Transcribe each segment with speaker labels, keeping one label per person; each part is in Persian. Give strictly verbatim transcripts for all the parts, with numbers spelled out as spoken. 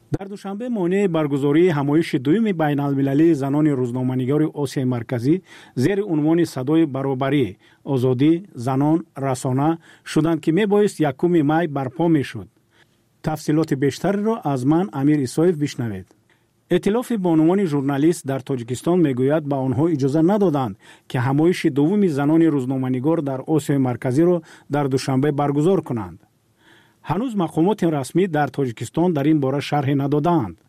Speaker 1: در دوشنبه مانع برگزاری همایش دوم بین‌المللی زنان روزنامه‌نگار آسیای مرکزی زیر عنوان صدای برابری، آزادی، زنان، رسانه شدند که میبایست یکم می برپا میشد. تفصیلات بیشتر را از من امیر عیسایف بشنوید. ائتلاف بانوان ژورنالیست در تاجیکستان میگوید به آنها اجازه ندادند که همایش دوم زنان روزنامه‌نگار در آسیای مرکزی را در دوشنبه برگزار کنند. هنوز مقامات رسمی در تاجیکستان در این باره شرح ندادند.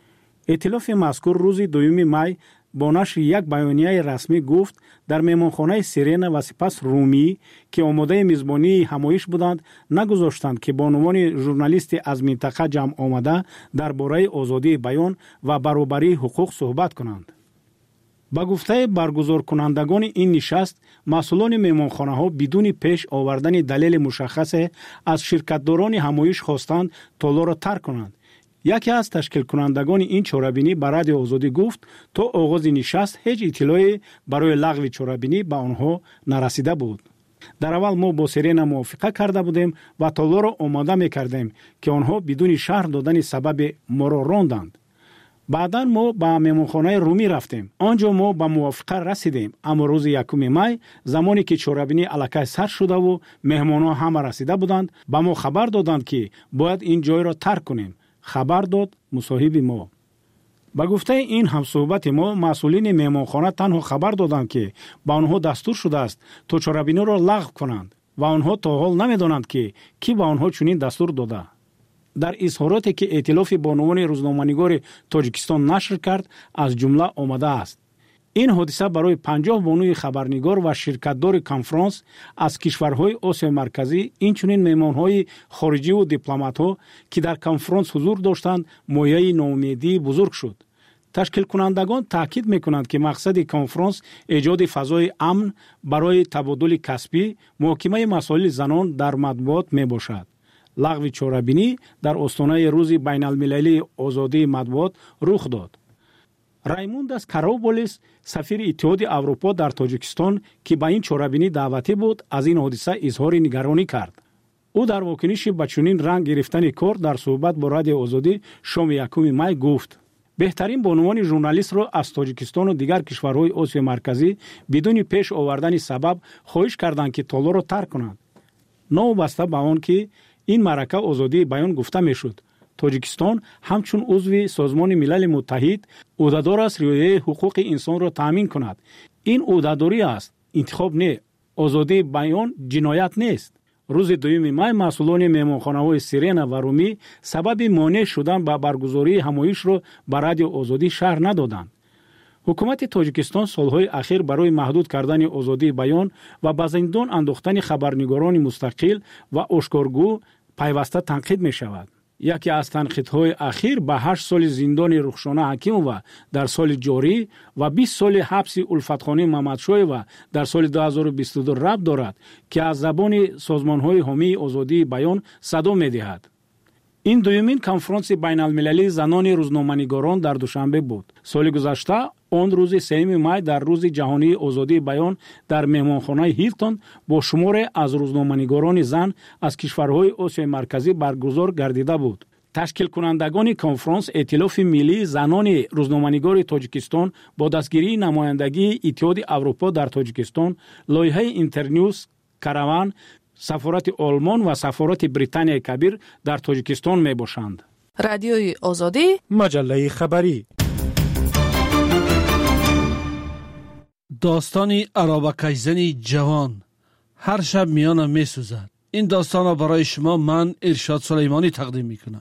Speaker 1: ائتلاف مذکور روز دوم می با نشر یک بیانیه رسمی گفت در مهمانخانه سیرنا و سپس رومی که آماده میزبانی همایش بودند نگذاشتند که بانوان ژورنالیست از منطقه جمع آمده درباره آزادی بیان و برابری حقوق صحبت کنند. با گفته برگزار کنندگان این نشست، مسئولان مهمانخانه ها بدون پیش آوردن دلیل مشخص از شرکتداران همایش خواستند تالار را ترک کنند. یکی از تشکیل کنندگان این چاره‌بینی به رادیو آزادی گفت تا آغاز نشست هیچ اطلاعی برای لغو چاره‌بینی به آنها نرسیده بود. در اول ما با سیرنا موافقه کرده بودیم و تالار را آماده می‌کردیم که آنها بدون شرح دادن سبب ما را راندند. بعدا ما به مهمانخانه رومی رفتیم. آنجا ما به موافقه رسیدیم، اما روز یکم می زمانی که چاره‌بینی الکی سر شده و مهمانان همه رسیده بودند، به ما خبر دادند که باید این جای را ترک کنیم. خبر داد مصاحب ما. با گفته این همصحبت ما، مسئولین مهمانخانه تنها خبر دادند که به آنها دستور شده است تا چاره‌بینی را لغو کنند و آنها تا حال نمی‌دانند که کی به آنها چنین دستور داده. در اظهاراتی که ائتلاف بانوان روزنامه‌نگار تاجیکستان نشر کرد از جمله آمده است: این حادثه برای پنجاه بانوی خبرنگار و شرکتدار کنفرانس از کشورهای آسیای مرکزی، اینچنین مهمانهای خارجی و دیپلمات‌ها که در کنفرانس حضور داشتند، مایه ناامیدی بزرگ شد. تشکیل کنندگان تاکید می‌کنند که مقصد کنفرانس ایجاد فضای امن برای تبادل کسبی، محاکمه مسائل زنان در مطبوعات میباشد. لغو چاره‌بینی در آستانه روز بین‌المللی آزادی مطبوعات رخ داد. رایموندس کاراوبولیس، سفیر اتحاد اروپا در تاجیکستان که به این چاره‌بینی دعوتی بود، از این حادثه اظهار نگرانی کرد. او در واکنش به چنین رنگ گرفتن کار در صحبت با رادیو آزادی شام یکم می گفت: بهترین بانوان ژورنالیست را از تاجیکستان و دیگر کشورهای آسیای مرکزی بدون پیش آوردن سبب خواهش کردند که تالار را ترک کنند. نوبسته به آن که این معرکه آزادی بیان گفته میشد، تاجیکستان همچون عضو سازمان ملل متحد عهده‌دار است رعایت حقوق انسان را تامین کند. این عهده‌داری است، انتخاب نه. آزادی بیان جنایت نیست. روز دوم می مسئولان مهمانخانه‌های سیرنا و رومی سبب مانع شدن به برگزاری همایش را به رادیو آزادی شرح ندادند. حکومت تاجیکستان سالهای اخیر برای محدود کردن آزادی بیان و به زندان انداختن خبرنگاران مستقل و آشکارگو پیوسته تنقید می شود. یکی از تنقیدهای اخیر به هشت سال زندان رخشانه حکیمووا در سال جاری و بیست سال حبس الفتخانه محمدشایوا در سال دو هزار و بیست و دو ربط دارد که از زبان سازمانهای حامی آزادی بیان صدا می‌دهد. این دومین کنفرانس بین‌المللی زنان روزنامه‌نگاران در دوشنبه بود. سال گذشته آن روز سوم می در روز جهانی آزادی بیان در مهمانخانه هیلتون با شمار از روزنامه‌نگاران زن از کشورهای آسیای مرکزی برگزار گردیده بود. تشکیل کنندگان کنفرانس ائتلاف ملی زنان روزنامه‌نگار تاجیکستان با دستگیری نمایندگی اتحاد اروپا در تاجیکستان، لایحه اینترنیوز، کاروان، سفارت آلمان و سفارت بریتانیای کبیر در تاجیکستان می باشند.
Speaker 2: رادیوی آزادی،
Speaker 1: مجله خبری.
Speaker 3: داستانی عرابکش‌زنی جوان هر شب میانم می سوزد. این داستان را برای شما من ارشاد سلیمانی تقدیم می کنم.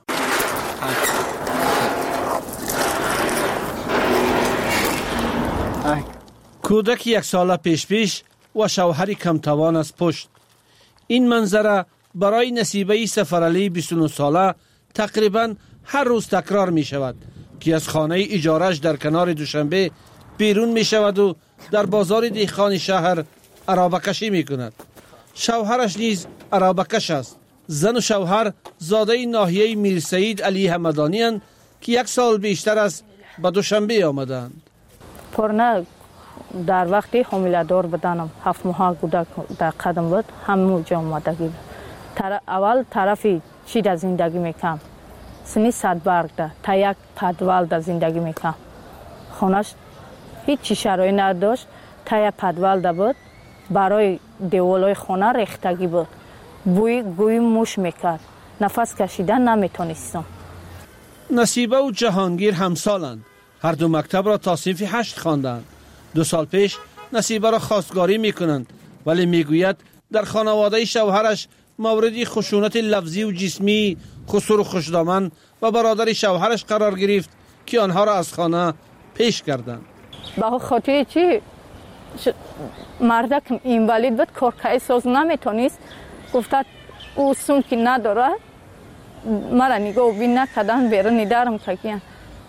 Speaker 3: کودک یک ساله پیش پیش و شوهری کم توان از پشت. این منظره برای نصیبه سفرعلی بیست و نه ساله تقریبا هر روز تکرار می شود که از خانه اجارش در کنار دوشنبه بیرون می شود و در بازار دیخان شهر عرابکشی می کند. شوهرش نیز عرابکش است. زن و شوهر زاده ناحیه میر سعید علی همدانی اند که یک سال بیشتر از به دوشنبه آمدند.
Speaker 4: پرنه در وقتی حامله دار بدنم هفت ماه کودک در قدم بود، همون جا آمدگی بود. اول طرفی چی در زندگی میکم سنی صد برگ ده تا یک پدوال ده زندگی میکنم. خونش هیچ شرایطی نداشت، تا یک پدوال ده بود. برای دیوالای خانه ریختگی بود. بوی گوی موش میکرد. نفس کشیدن نمیتونستم.
Speaker 3: نصیبه و جهانگیر همسالند. هر دو مکتب را تا صنف هشت خواندند. دو سال پیش نصیبه را خواستگاری میکنند، ولی میگوید در خانواده شوهرش موردی خشونت لفظی و جسمی خسور و خوشدامن و برادر شوهرش قرار گرفت که آنها را از خانه پیش کردند.
Speaker 4: به خاطر چی ش... مردک اینوالید بود، کارکای ساز نمیتونست. گفتد او سون که نداره مرا نگاه بین نکردن بیرون ندارم که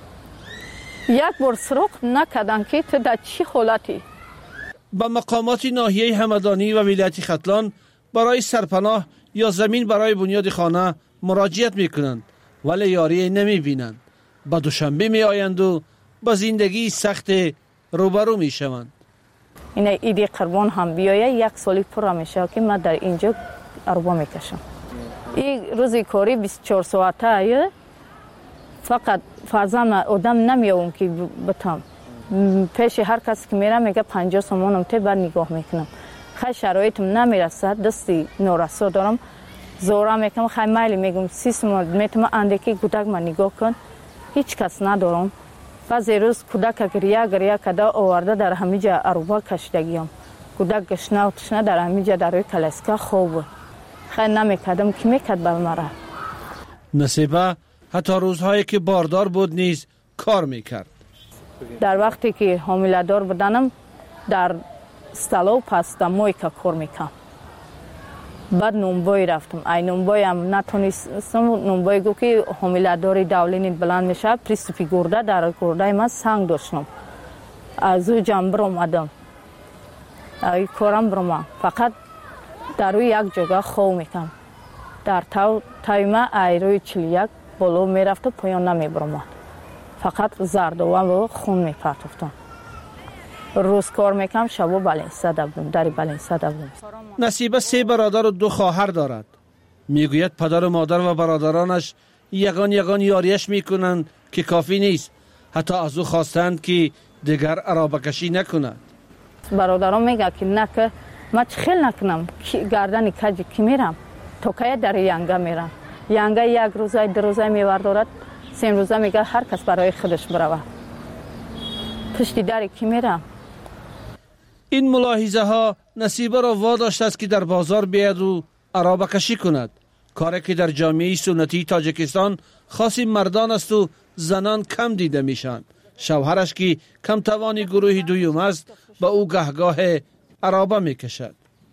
Speaker 4: یک بار سراغ نکردن که تو در چی حالتی.
Speaker 3: با مقامات ناحیه همدانی و ولایت ختلان برای سرپناه یا زمین برای بنیاد خانه مراجعت میکنند، ولی یاری نمی بینند. با دوشنبه می آیند و با زندگی سخت روبرو می شوند.
Speaker 4: این ایدی قربان هم بیایه یک سالی پر میشه که من در اینجا عربا میکشم. این روزی کاری بیست و چهار ساعته فقط فرزن آدم نمیاوم که بتم. پیش هر کس که میرم میگه پنجاه سومانم ته بعد نگاه میکنم. خیلی شرایطم نمیرسد، دستی نورسا دارم، زورا میکنم، خیلی مایلی میگم سی سومان میتونم اندکی کودک من نگاه کن. هیچ کس ندارم. بعضی روز کودک گریه گریه کده آورده در همیجا عروبا کشیدگیم. کودک گشنه و تشنه در همیجا در روی کلاسکا خوب. خیلی نمیکردم که میکرد بر مرا.
Speaker 3: نصیبه حتی روزهایی که باردار بود نیز کار میکرد.
Speaker 4: در وقتی که حامله دار بودنم در استالو پاستا مویکا کار میکنم. بعد نونبای رفتم. ای نونبای هم نتونستم. نونبای گو که حامله داری دولینی بلند میشه. پریستوپی گرده در گرده من سنگ داشتم. از او جنب برم آدم. ای کارم برم. فقط در روی یک جگه خو میکنم. در تاو تایمه ای روی چلیک بلو میرفت و پایان نمیبرم. فقط زرد و خون میپرتفتم. روز کار میکنم، شبا بلنسه دبلم، داری بلنسه دبلم.
Speaker 3: نصیبه سه برادر و دو خواهر دارد. میگوید پدر و مادر و برادرانش یگان یگان یاریش میکنند که کافی نیست. حتی از او خواستند که دیگر عرابه کشی نکند.
Speaker 4: برادران میگه که نه که من خیلی نکنم، گردن کجی که میرم تا که در ینگه میرم. ینگه یک روزه دو روزه میوردارد، سه روزه میگه هر کس برای خودش بروه. پشتی داری که میرم.
Speaker 3: این ملاحظه ها نصیبه را واداشته است که در بازار بیاید و عرابه کشی کند. کاری که در جامعه سنتی تاجیکستان خاصی مردان است و زنان کم دیده میشن. شوهرش که کم توانی گروه دویم است با او گهگاه عرابه میکشد.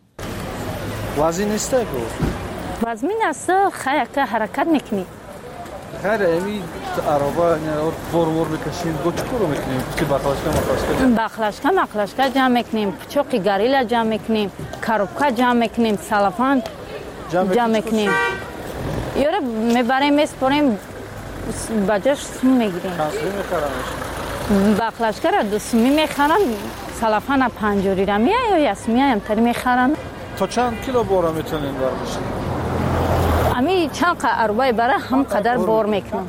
Speaker 5: وزین نیسته گفت؟
Speaker 4: وزمین است، خیلی که حرکت میکنی.
Speaker 5: خیلی امی عرابه بور بور میکشیم. گو چکو رو میکنیم؟ که بخلاشکا مخلاشکا؟
Speaker 4: بخلاشکا مخلاشکا جمع میکنیم. پچوقی گریلا جمع میکنیم. کاروبکا جمع میکنیم. سلافان جمع میکنیم. یاره میبریم میسپریم بجاش سوم میگیریم.
Speaker 5: چند میخورمش؟
Speaker 4: بخلاشکا را دو سومی میخورم. سلافان پنجوری را میای یا یسمی هم تری میخورم.
Speaker 5: تا چند کیلو بورا میتونین برمشین؟
Speaker 4: امی چند عربای برای هم قدر بار میکنم.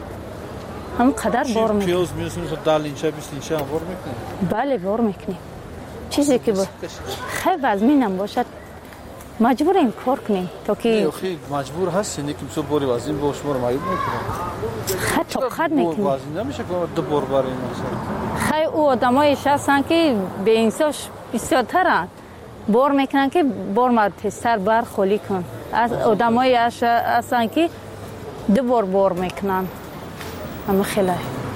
Speaker 4: هم قدر بار میکنم.
Speaker 5: پیاز میرسیم تا دل اینچه بیست اینچه هم بار میکنیم؟
Speaker 4: بله بار میکنیم. چیزی که با خیلی وزمینم باشد مجبوریم کار کنیم تا که
Speaker 5: خیلی مجبور هستین که مثل باری وزین با شما رو معیوب میکنم.
Speaker 4: خیلی طاقت میکنیم.
Speaker 5: وزین نمیشه که دو بار بریم.
Speaker 4: خیلی او آدمایش هستن که به انساش بسیارترن. بار میکنن که بار مرتستر بر خالی کن. از آدمایی هستن که دو بار بار میکنن. اما خیلی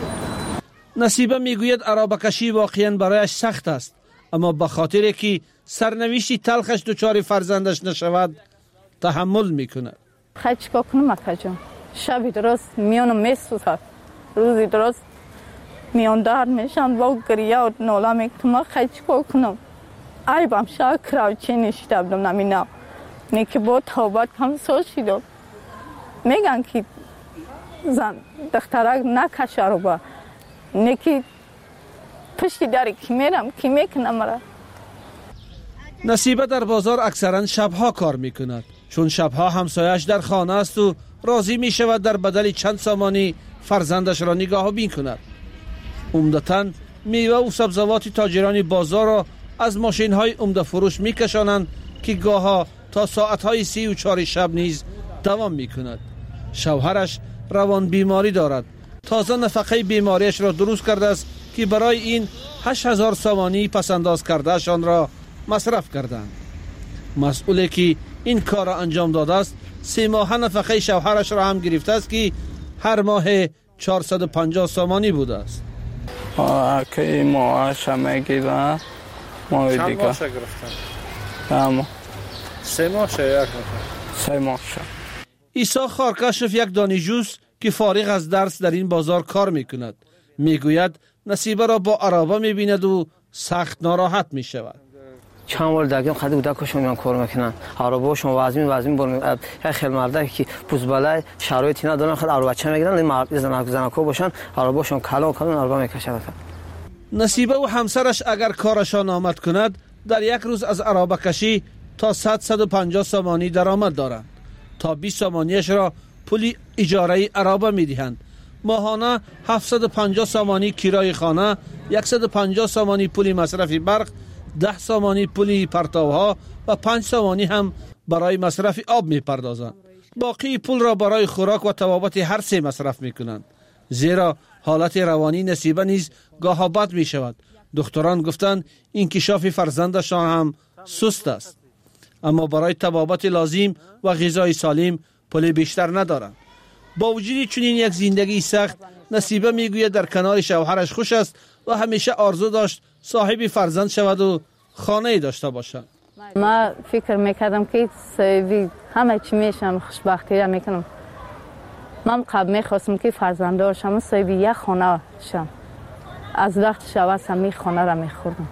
Speaker 3: نصیبه میگوید عرابه کشی واقعا برایش سخت است، اما به خاطر که سرنوشتی تلخش دچار فرزندش نشود تحمل میکند.
Speaker 4: خیلی چکا کنم اکا جان. شبی درست میانم میسوزد، روزی درست میان درد میشم با گریه و ناله میکنم. خیلی چکا کنم. عیبم شاید کراوچی نشیده بودم نمینم. نیکی با توبت هم سو شیدم. میگن که زن دخترک نکشه رو با. نیکی پشتی داری که میرم که میکنم مرا.
Speaker 3: نصیبه در بازار اکثرا شبها کار میکند، چون شبها همسایش در خانه است و راضی می شود در بدل چند سامانی فرزندش را نگاه بین کند. عمدتاً میوه و سبزوات تاجران بازار را از ماشین های عمده فروش می کشانند که گاها تا ساعت های سی و چهار شب نیز دوام می کند. شوهرش روان بیماری دارد. تازه نفقه بیماریش را درست کرده است که برای این هشت هزار سامانی پسنداز کرده شان را مصرف کردند. مسئولی که این کار را انجام داده است سه ماه نفقه شوهرش را هم گرفته است که هر ماه چهارصد و پنجاه سامانی بوده است.
Speaker 6: که ماهش هم گیرن ماه دیگه
Speaker 5: چند ماهش گرفتن؟
Speaker 6: هم
Speaker 5: سه ماهش یک ماه
Speaker 6: سه ماهش.
Speaker 3: عیسی خارکشف یک دانشجوست که فارغ از درس در این بازار کار میکند. میگوید نصیبه را با عرابه میبیند و سخت ناراحت میشود.
Speaker 7: چند بار دیگه خیلی بوده که شما کار میکنن عربا شما وزمی وزمی بر خیلی مرده که پوزبلای شرایطی ندارن خیلی عربا چه میگیرن مرد زن زنکو باشن عربا شما کلا کلا عربا میکشن.
Speaker 3: نصیبه و همسرش اگر کارشان آمد کند در یک روز از عربه کشی تا صد صد و پنجاه سامانی درآمد دارند. تا بیست سامانیش را پول اجاره عربه میدهند. ماهانه هفتصد و پنجاه سامانی کرای خانه، صد و پنجاه سامانی پول مصرف برق، ده سامانی پولی پرتوها و پنج سامانی هم برای مصرف آب می پردازند. باقی پول را برای خوراک و طبابت هر سه مصرف می کنند. زیرا حالت روانی نصیبه نیز گاه بد می شود. دکتران گفتند انکشاف فرزندشان هم سست است. اما برای طبابت لازم و غذای سالم پول بیشتر ندارند. با وجود چنین یک زندگی سخت نصیبه می گوید در کنار شوهرش خوش است و همیشه آرزو داشت صاحب فرزند شود و خانه داشته باشد.
Speaker 4: ما فکر میکردم که صاحبی همه چی میشم خوشبختی را میکنم. من قبل میخواستم که فرزنددار شم صاحبی یک خانه شم. از وقت شوهر همی خانه را میخوردم.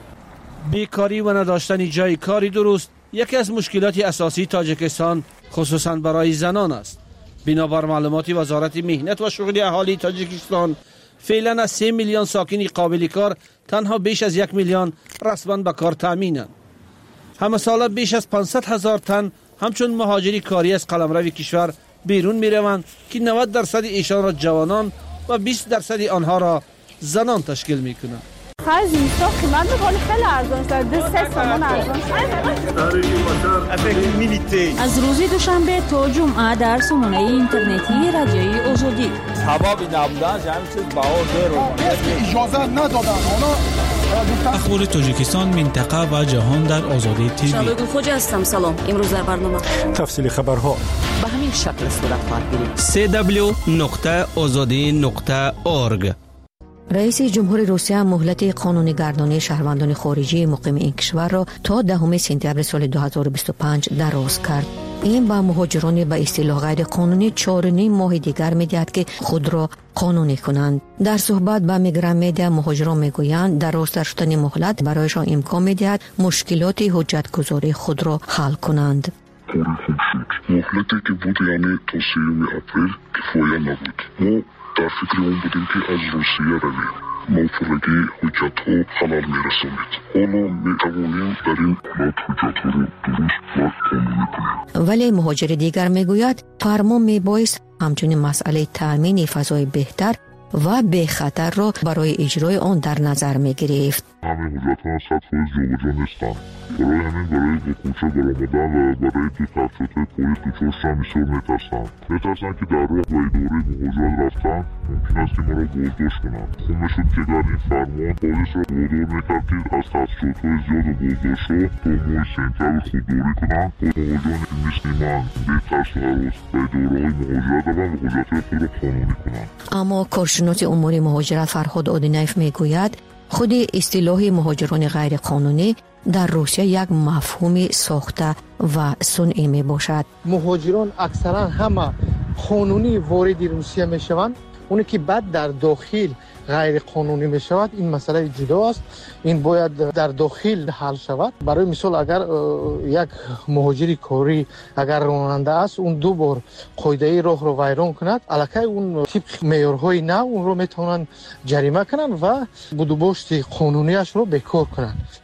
Speaker 3: بیکاری و نداشتن جای کاری درست یکی از مشکلات اساسی تاجیکستان خصوصا برای زنان است. بنابر معلومات وزارت مهنت و شغل اهالی تاجیکستان فعلا از سه میلیون ساکن قابل کار تنها بیش از یک میلیون رسما به کار تامینند. همه ساله بیش از پانصد هزار تن همچون مهاجری کاری از قلمرو کشور بیرون میروند که نود درصد ایشان را جوانان و بیست درصد آنها را زنان تشکیل میکنند.
Speaker 8: خیلی میستا قیمت بخوری خیلی ارزان است. دو سه سامان ارزان است.
Speaker 2: از روز دوشنبه تا جمعه در سامانه اینترنتی رادیوی آزادی.
Speaker 9: سبب نبودن همین چیز بها زیرو.
Speaker 10: اجازه ندادن اونا.
Speaker 11: اخبار تاجیکستان، منطقه و جهان در آزادی تیوی.
Speaker 12: شبگو خوجا هستم. سلام. امروز در برنامه
Speaker 10: تفصیل خبرها
Speaker 12: به همین شکل صورت خواهد گرفت.
Speaker 13: سی دبلیو نقطه آزادی نقطه اورگ.
Speaker 14: رئیس جمهور روسیه مهلت قانونی‌گردانی شهروندان خارجی مقیم این کشور را تا دهم سپتامبر سال دو هزار و بیست و پنج دراز کرد. این به مهاجران به اصطلاح غیر قانونی چهار و نیم ماه دیگر می‌دهد که خود را قانونی کنند. در صحبت با میگرام میدیا مهاجران میگویند دراز شدن مهلت برایشان امکان می‌دهد مشکلات حجت‌گذاری خود را حل کنند.
Speaker 15: مهلتی که بود یعنی تا سیوم اپریل کفایه نبود. ما در فکر اون بودیم که از روسیه رویم موفقی حجت ها خلال می رسانید. حالا می توانیم در این حالت حجت ها رو درست و قانونی کنیم.
Speaker 14: ولی مهاجر دیگر می گوید فرمان می بایست همچنین مسئله تأمین فضای بهتر و به خطر را برای اجرای آن در نظر می گرفت.
Speaker 15: همین حجت ها صد فیصد جابجا نیستند. برای همین برای به کوچه برآمدن و برای دو تفریط پلیس دچارشان بسیار میترسند. میترسند که در راه و اداره مهاجرت رفتن ممکن است ما را بازداشت کنند. خوب میشد که در این فرمان پلیس را وادار میکرد که از تفریط‌های زیاد بازداشت‌ها تا ماه سپتامبر خودداری کنند تا مهاجرانی که مثل من بی ترس و هراس به اداره‌های مهاجرت روند و حجت‌های خود را قانونی کنند.
Speaker 14: اما کارشناس امور مهاجرت فرهاد آدینایف میگوید خود اصطلاح مهاجران غیر قانونی در روسیه یک مفهوم ساخته و صنعی می باشد.
Speaker 16: مهاجران اکثرا همه قانونی وارد روسیه می شوند. اونی که بعد در داخل غیر قانونی می شود این مسئله جدا است. این باید در داخل حل شود. برای مثال اگر یک مهاجری کاری اگر راننده است اون دو بار قاعده راه رو ویران کند الکی اون طبق معیارهای نو اون رو میتونن جریمه کنن و بودوباشت قانونیش رو بکار کنن.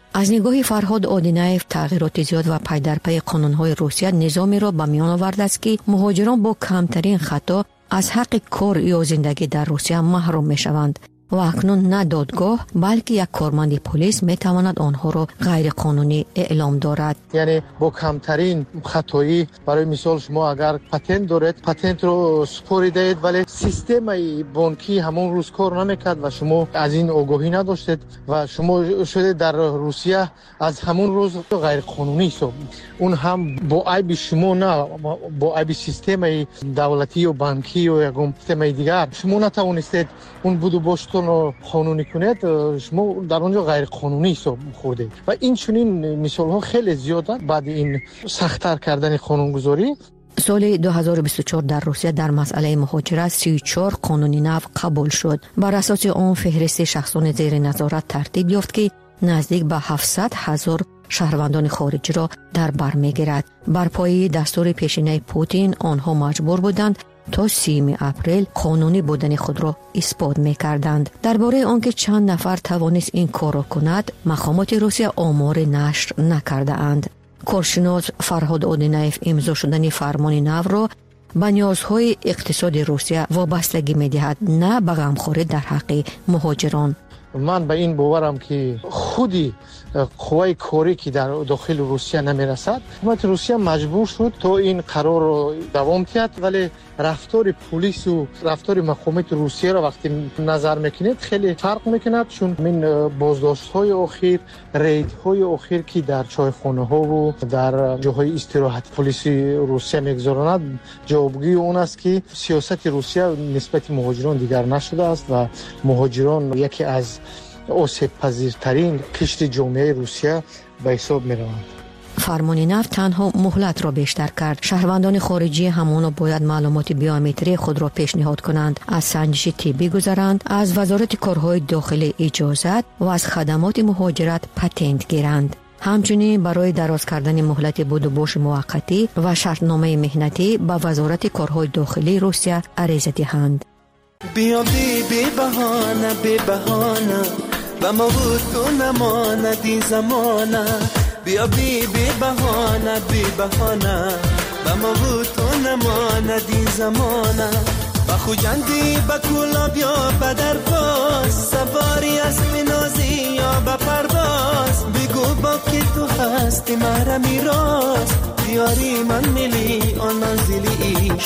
Speaker 14: از نگاه فرهاد آدینایف تغییرات زیاد و پی در پی قانون‌های روسیه نظامی را به میان آورده است که مهاجران با کمترین خطا از حق کار یا زندگی در روسیه محروم می‌شوند و اکنون نه دادگاه بلکه یک کارمند پلیس میتواند آنها را غیر قانونی اعلام دارد.
Speaker 16: یعنی با کمترین خطایی برای مثال شما اگر پتنت دارید پتنت رو سپردید ولی سیستم بانکی همون روز کار نمیکرد و شما از این آگاهی نداشتید و شما شده در روسیه از همون روز غیر قانونی است. اون هم با عیب شما نه با عیب سیستم دولتی و بانکی و یکم سیستم دیگر شما نتوانستید اون بودو باشتون رو قانونی کنید شما در اونجا غیر قانونی حساب خوردید و این چنین مثال ها خیلی زیاده. بعد این سخت‌تر کردن قانونگذاری
Speaker 14: سال دو هزار و بیست و چهار در روسیه در مسئله مهاجرت سی و چهار قانونی نو قبول شد. بر اساس آن فهرست شخصان زیر نظارت ترتیب یافت که نزدیک به هفتصد هزار شهروندان خارجی را در بر میگیرد. بر پایه دستور پیشینه پوتین آنها مجبور بودند تا سیوم اپریل قانونی بودن خود را اثبات می‌کردند. درباره آنکه چند نفر توانست این کار را کند مقامات روسیه آمار نشر نکرده اند. کارشناس فرهاد آدینایف امضا شدن فرمان نو را به نیازهای اقتصاد روسیه وابستگی می‌دهد نه به غمخواری در حق مهاجران.
Speaker 16: من به این باورم که خودی قوای کاری که در داخل روسیه نمیرسد حکومت روسیه مجبور شد تا این قرار رو دوام کرد ولی رفتار پلیس و رفتار مقامات روسیه را وقتی نظر میکنید خیلی فرق میکند چون من بازداشت های اخیر رید های اخیر که در چایخانه ها و در جاهای استراحت پلیس روسیه میگذراند جوابگوی اون است که سیاست روسیه نسبت مهاجران دیگر نشده است و مهاجران یکی از آسیب پذیرترین قشر جامعه روسیه به حساب می روند.
Speaker 14: فرمان نو تنها مهلت را بیشتر کرد. شهروندان خارجی همانا باید معلومات بیومتری خود را پیشنهاد کنند، از سنجش طبی گذرند، از وزارت کارهای داخلی اجازت و از خدمات مهاجرت پتنت گیرند. همچنین برای دراز کردن مهلت بود و باش موقتی و شرطنامه مهنتی به وزارت کارهای داخلی روسیه عریضه دهند.
Speaker 17: بیا بی بی بهانه بی بهانه و ما بود تو نماند این زمانه بیا بی بی بهانه بی بهانه و ما بود تو نماند این زمانه و خوجندی با کولا بیا بدر باز سواری از نازی یا با پرواز بگو با که تو هستی مرا میراز بیاری من ملی آن منزلی ایش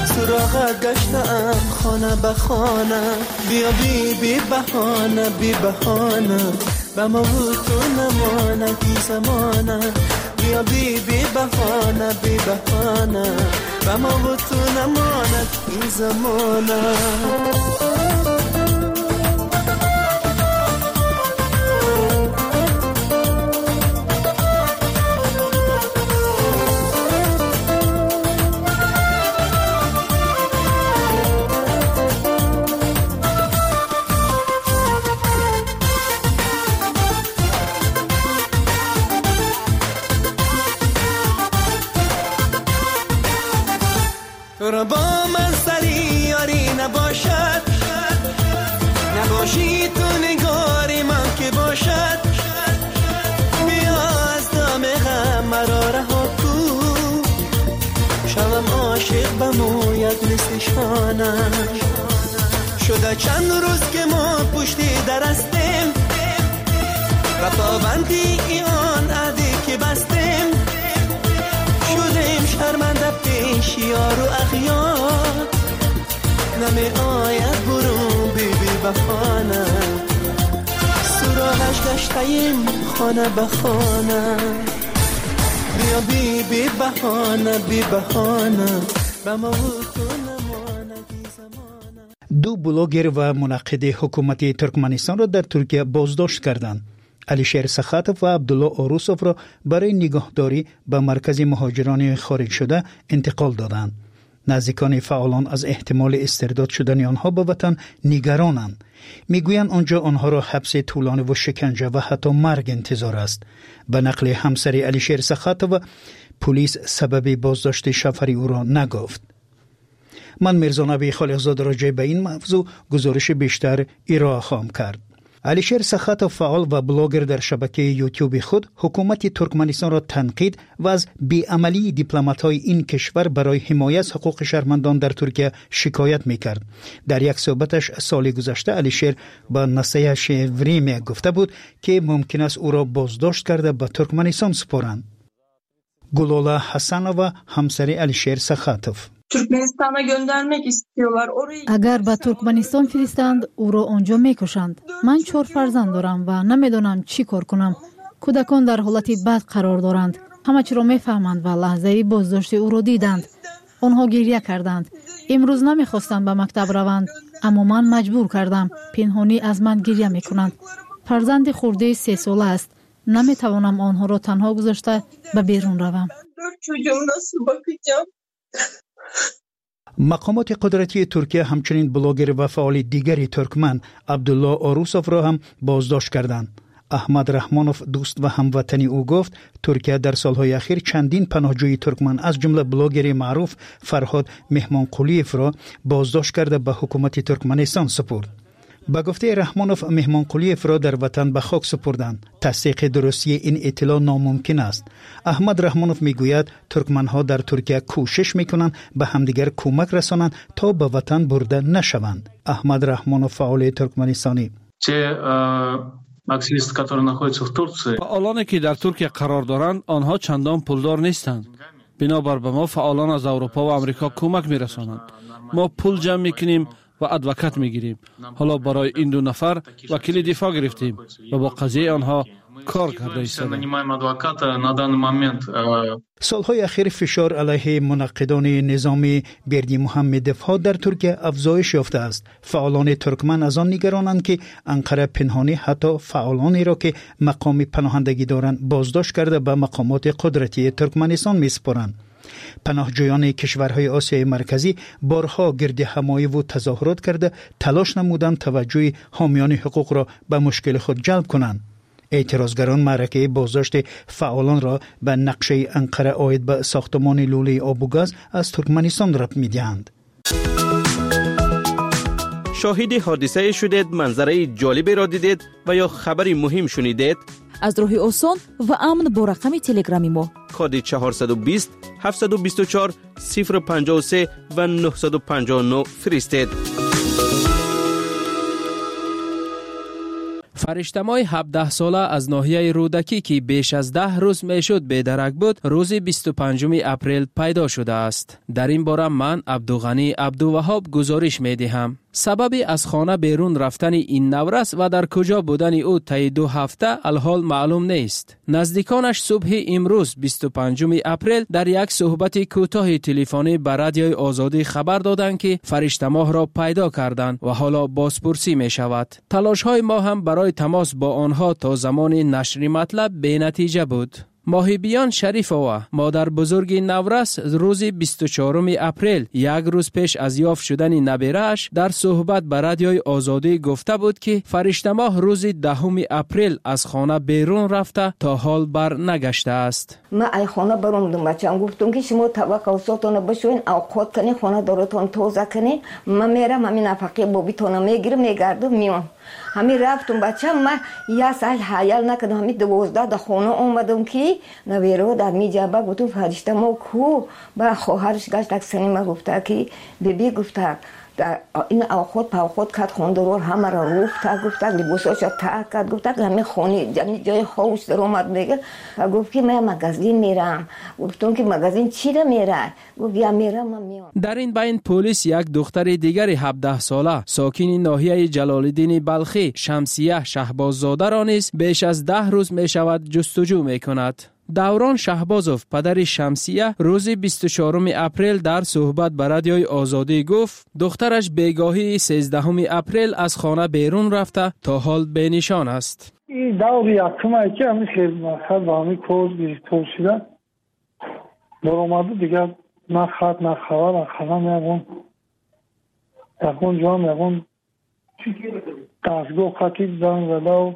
Speaker 17: سراغت گشتم خانه به خانه بیا بی بی بهانه بی بهانه و ما بود تو نمانه بی زمانه بیا بی بی بهانه بی بهانه و ما بود تو نمانه بی زمانه با من سری یاری نباشد نباشی تو نگاری من که باشد بیا از دام غم مرا رها کو شوم عاشق بموید مثل شانم شده چند روز که ما پشتی درستیم و پابندی آن عهدی که بستیم شدیم شرمنده پیش یار و اغیار نمی آید برون بی بی بخانه سراغش گشتیم خانه به خانه بیا بی بی بخانه بی بخانه به ما تو نمانه بی زمانه.
Speaker 18: دو بلوگر و منعقد حکومت ترکمنستان را در ترکیه بازداشت کردند. علیشیر سخاتوف و عبدالله اوروسوف را برای نگهداری به مرکز مهاجران خارج شده انتقال دادند. نزدیکان فعالان از احتمال استرداد شدن آنها به وطن نگرانند. میگویند آنجا آنها را حبس طولانی و شکنجه و حتی مرگ انتظار است. به نقل همسر علیشیر سخاتوف پلیس سبب بازداشت شفری او را نگفت. من میرزا نبی خالقزاده راجع به این موضوع گزارش بیشتر ارائه خواهم کرد. علیشیر سخاتوف فعال و بلاگر در شبکه یوتیوب خود حکومت ترکمنستان را تنقید و از بی‌عملی دیپلمات‌های این کشور برای حمایت از حقوق شهروندان در ترکیه شکایت می‌کرد. در یک صحبتش سال گذشته علیشیر با نصیحه شوریم گفته بود که ممکن است او را بازداشت کرده به ترکمنستان سپارند. گلولا حسنova همسر علیشیر سخاتوف:
Speaker 19: Türkmenistan'a göndermek istiyorlar. Orayı
Speaker 20: اگر به ترکمنستان فرستند او را آنجا میکشند. من چهار فرزند دارم و نمیدانم چی کار کنم. کودکان در حالت بد قرار دارند. همه چی را میفهمند و لحظه بازداشت او را دیدند. آنها گریه کردند. امروز نمیخواستند به مکتب روند، اما من مجبور کردم. پنهانی از من گریه میکنند. فرزند خورده سه ساله است. نمیتوانم آنها را تنها گذاشته به بیرون روم.
Speaker 19: çocuğum nasıl bakacağım?
Speaker 18: مقامات قدرتی ترکیه همچنین بلاگر و فعال دیگری ترکمن عبدالله اوروسوف را هم بازداشت کردند. احمد رحمانوف دوست و هموطنی او گفت ترکیه در سالهای اخیر چندین پناهجوی ترکمن از جمله بلاگر معروف فرهاد مهمانقلیف را بازداشت کرده به حکومت ترکمنستان سپرد. با گفته رحمانوف مهمانقلیف را در وطن به خاک سپردند. تصدیق درستی این اطلاع ناممکن است. احمد رحمانوف میگوید ترکمنها در ترکیه کوشش میکنند به همدیگر کمک رسانند تا به وطن برده نشوند. احمد رحمانوف فعال ترکمنستانی:
Speaker 3: فعالانی که در ترکیه قرار دارند آنها چندان پولدار نیستند. بنابر به ما فعالان از اروپا و آمریکا کمک میرسانند. ما پول جمع میکنیم و ادوکت میگیریم. حالا برای این دو نفر وکیل دفاع گرفتیم و با قضیه آنها کار کرده ایستادیم.
Speaker 18: سالهای اخیر فشار علیه منقدان نظام بردی محمدی‌ها در ترکیه افزایش یافته است. فعالان ترکمن از آن نگرانند که انقره پنهانی حتی فعالانی را که مقام پناهندگی دارند بازداشت کرده به مقامات قدرتی ترکمنستان میسپارند. پناهجویان کشورهای آسیای مرکزی بارها گرد همایی و تظاهرات کرده تلاش نمودند توجه حامیان حقوق را به مشکل خود جلب کنند. اعتراضگران معرکه بازداشت فعالان را به نقشه انقره عاید به ساختمان لوله آب و گاز از ترکمنستان ربط می‌دهند.
Speaker 13: شاهد حادثه شدید، منظره جالبی را دیدید و یا خبری مهم شنیدید؟
Speaker 12: از راه آسان و امن با رقم تلگرامی ما
Speaker 13: کد چهارصد و بیست هفتصد و بیست و چهار صفر پنجاه و سه و نهصد و پنجاه و نه فرستید.
Speaker 3: فرشتمای هفده ساله از ناحیه رودکی که بیش از ده روز میشد بی‌درک بود روز بیست و پنجم اپریل پیدا شده است. در این باره من عبدوغنی عبدووهاب گزارش میدهم. سبب از خانه بیرون رفتن این نورس و در کجا بودن او طی دو هفته الحال معلوم نیست. نزدیکانش صبح امروز بیست و پنجم اپریل در یک صحبت کوتاه تلفنی به رادیوی آزادی خبر دادند که فرشته‌ماه را پیدا کردند و حالا بازپرسی می شود. تلاش های ما هم برای تماس با آنها تا زمان نشر مطلب بی نتیجه بود. ماهیبیان شریفова مادر بزرگ نورس روز بیست و چهارم اپریل یک روز پیش از یافت شدن نبیره‌اش در صحبت به رادیوی آزادی گفته بود که فرشته ماه روز دهم اپریل از خانه بیرون رفته تا حال بر نگشته است.
Speaker 21: من ای خانه برام بچه‌ام گفتم که شما توقعاتتون بشوین اوقات کنین خانه دارتون توزه کنین من میرم همین نفقه بابیتون میگیرم میگردم میام. همین رفتم بچه‌م من یا سال حیال نکردم همین دوازده در خانه اومدم که نویرو در می جابه گفتم فرشته ما کو با خواهرش گشت اکسنی ما گفته که بیبی گفته این آخوت پا خود کت خوندرور همه را روف تا گفته لباساشو تا کت گفته که همین خونی جمعی جای خوش در اومد میگه گفت که من مگزین میرم گفتم که مگزین چی را میره گفت یا میرم من میام.
Speaker 3: در این بین پلیس یک دختر دیگری هفده ساله ساکن ناحیه جلالالدین بلخی شمسیه شهباززاده را نیز بیش از ده روز می شود جستجو می کند. دوران شهبازوف پدر شمسیه روز بیست و چهارم اپریل در صحبت به رادیوی آزادی گفت دخترش بیگاهی سیزدهم اپریل از خانه بیرون رفته تا حال به نشان است.
Speaker 22: این دور یکم که همین خیلی مقصد با همین کوز بیشتر شده در اومده دیگه نه خط نه خبر خانه میگم یکون جا میگم دستگاه خطیب زن زده و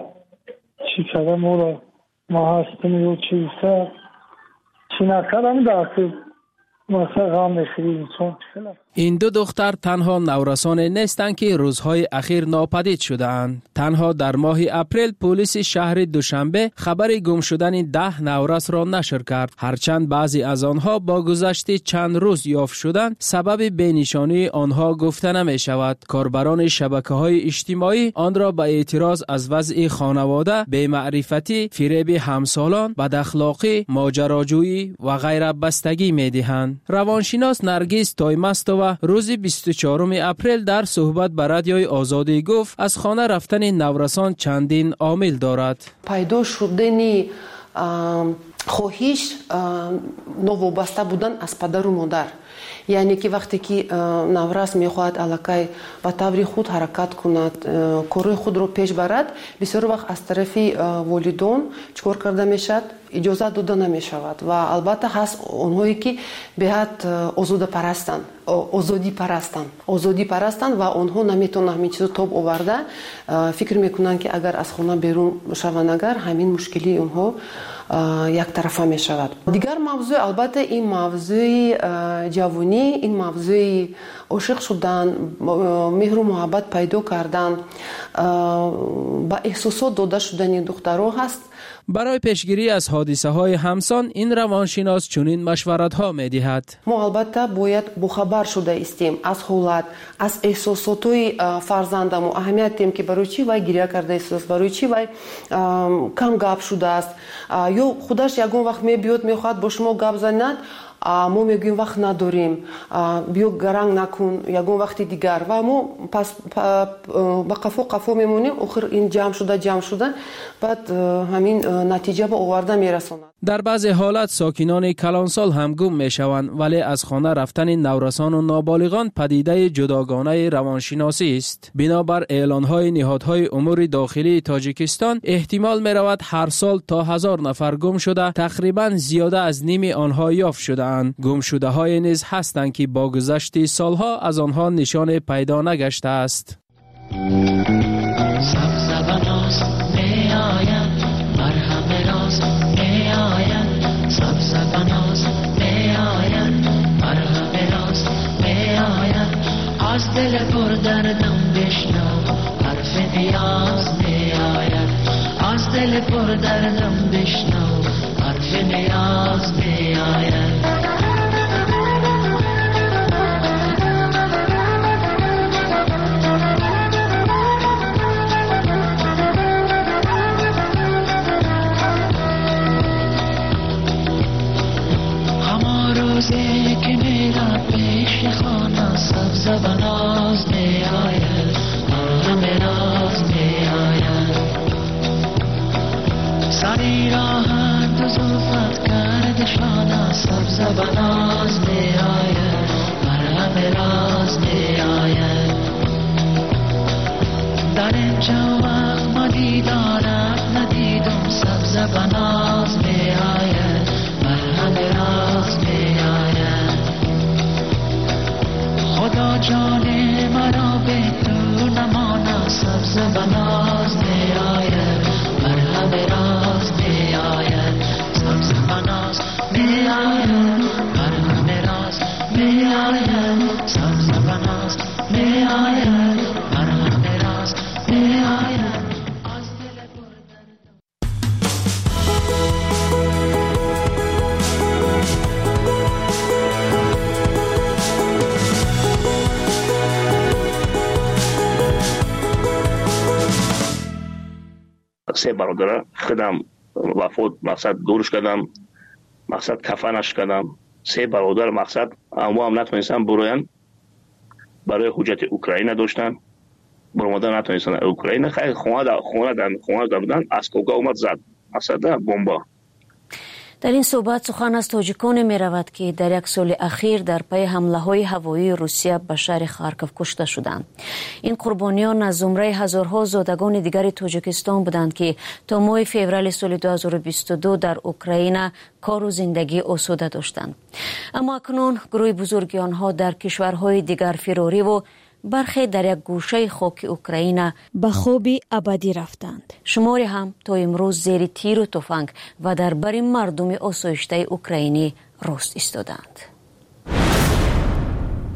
Speaker 22: چی شده مورا ما هستیم یو چی سر چی نکرد همین دسته مثلا غم بخیریم چون
Speaker 1: این دو دختر تنها نورسان نیستند که روزهای اخیر ناپدید شده‌اند. تنها در ماه اپریل پلیس شهر دوشنبه خبر گم شدن ده نورس را نشر کرد، هرچند بعضی از آنها با گذشت چند روز یافت شدند سبب بینشانی آنها گفته نمی شود. کاربران شبکه‌های اجتماعی آن را به اعتراض از وضع خانواده، بی‌معرفتی، فریب همسالان، بداخلاقی، ماجراجویی و غیره بستگی می‌دهند. روانشناس نرگس تایمستو روز بیست و چهارم اپریل در صحبت با رادیوی آزادی گفت از خانه رفتن نورسان چندین عامل دارد.
Speaker 5: پیدا شدن خواهش نوابسته بودن از پدر و مادر، یعنی که وقتی که نورس میخواهد علاقه به طور خود حرکت کند، کار خود رو پیش برد، بسیار وقت از طرف والدین چکار کرده میشد؟ اجازه داده نمی شود و البته هست اونهایی که بهت آزاده پرستند، آزادی پرستند، آزادی پرستند و اونها نمیتونن همین چیزو تاب آورده فکر میکنن که اگر از خانه بیرون شوند اگر همین مشکلی اونها یک طرفه می شود. دیگر موضوع البته این موضوع جوانی، این موضوع عاشق شدن، مهر و محبت پیدا کردن، با احساسات داده شدن دخترها هست.
Speaker 1: برای پیشگیری از حادثه های همسان این روانشناس چنین مشورت ها می دهد.
Speaker 5: ما البته باید بخبر شده استیم از حالت، از احساسات های فرزندم و اهمیت دیم که برای چی وای گریه کرده است، برای چی وای کم گپ شده است، یا خودش یگون وقت می بیاد می خواهد با شما گپ زند، ما میگیم وقت نداریم، بیا گرنگ نکن یگون وقت دیگر و ما پس با قفو قفو میمونیم، آخر این جمع شده جمع شده بعد همین نتیجه به آورده میرساند.
Speaker 1: در بعضی حالت ساکنان کلانسال هم گم میشوند، ولی از خانه رفتن نورسان و نابالغان پدیده جداگانه روانشناسی است. بنابر اعلانهای نهادهای امور داخلی تاجیکستان احتمال میرود هر سال تا هزار نفر گم شده، تقریبا زیاده از نیم آنها یافت شده. گم شده های نیز هستند که با گذشت سالها از آنها نشان پیدا نگشته است.
Speaker 23: از دل پر دردم بشنو حرف نیاز می آید، از دل پر دردم بشنو حرف نیاز می آید. همه روزی که میرم پیش خانه سبز بناز می آید، همه راز می آید. سری راحت و زلفت کرد شانه سبز بناز می آید، همه راز می آید. در اینجا وقت ما دیدارت ندیدم سبز بناز می آید، همه راز می آید. خدا جان مرا به تو نماند سبز بناز می آید، مرهم راز می آید. سبز بناز می آید، مرهم راز می آید. سبز بناز می آید، مرهم راز می آید.
Speaker 24: سه برادر خودم وفات مقصد دورش کردم، مقصد کفنش کردم. سه برادر مقصد اما هم نتونستن بروین، برای حجت اوکراین داشتن، برامدن نتونستن اوکراین. خیلی خونه در خونه در خونه در بودن، اسکوگا اومد زد مقصد بمبا.
Speaker 25: در این صحبت سخن از تاجیکان می رود که در یک سال اخیر در پی حمله های هوایی روسیه به شهر خارکوف کشته شدند. این قربانیان از زمره هزارها زادگان دیگر تاجیکستان بودند که تا ماه فوریه سال دو هزار و بیست و دو در اوکراین کار و زندگی آسوده داشتند. اما اکنون گروه بزرگی آنها در کشورهای دیگر فراری و برخی در یک گوشه خاک اوکراین به خوابی ابدی رفتند. شماری هم تا امروز زیر تیر و تفنگ و در بر مردم آسایشته اوکراینی راست ایستادند.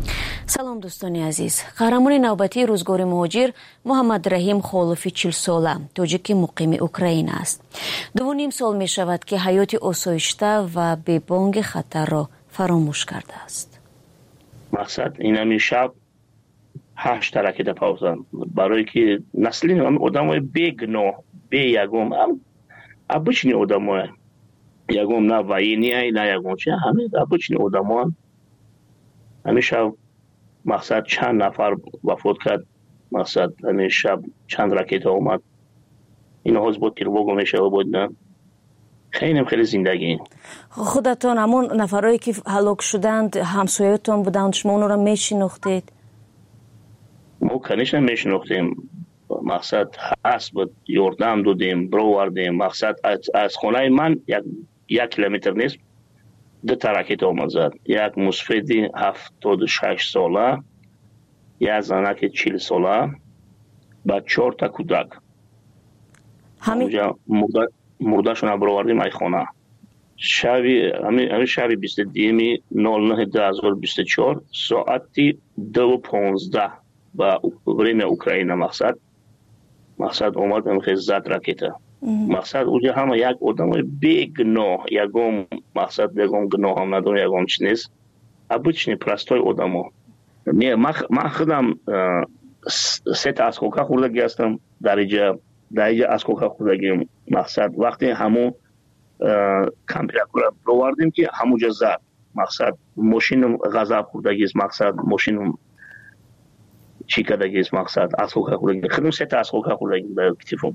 Speaker 25: салом дӯстони азиз. қаҳрамони навбатии рӯзгори муҳоҷир муҳаммад раҳим холифи чил сола тоҷики муқими Украина аст. ду ним сол мешавад ки ҳаёти осоишта ва бебонги хатарро фаромӯш кардааст.
Speaker 24: мақсад инами шаб ҳашта ракета павзан барое ки насли одамои бегуноҳ бе ягон обычни одамоe ягон на военияй на ягон чи ҳаме обычни одамоан ҳамин шаб мақсад чанд нафар вафот кард. мақсад ҳамин шаб чанд ракета омад. инҳоз бо тревога мешава бодидан хеле хеле зиндагӣ.
Speaker 25: худатон ҳамон нафарое ки ҳалок шуданд ҳамсоятон буданд, шумо онро мешинохтед?
Speaker 24: мо конечно мешинохтем. мақсад ҳаст буд, ёрдам додем, бировардем. мақсад аз хонаи ман як километр нест дута ракета омад зад. як мусфеди ҳафтоду шаш сола, як занаки чил сола ба чорта кӯдак. ҳаминҷа мурдашона бировардем ай хона. шаби ҳамин шаби бисту дуюми нол нӯҳи ду ҳазору бисту чор соати ду понздаҳ ба время Украина мақсад мақсад омад ҳамихел зад ракета. мақсад уҷа ҳама як одамои бегуноҳ ягон мақсад ягон гуноҳам надорам, ягон чиз нест. обычни простой одамо. ман худам сета оскока хӯрдагӣ ҳастам. дар иҷа дар иҷа оскока хӯрдагим. мақсад вақте ҳамон кампиратура провардем ки ҳамуҷа зад. мақсад мошинам ғазаб хӯрдагист. мақсад мошинам чӣ кардагист. мақсад оскока хӯрдагӣ худам сета оскока хӯрдагим дар китифам.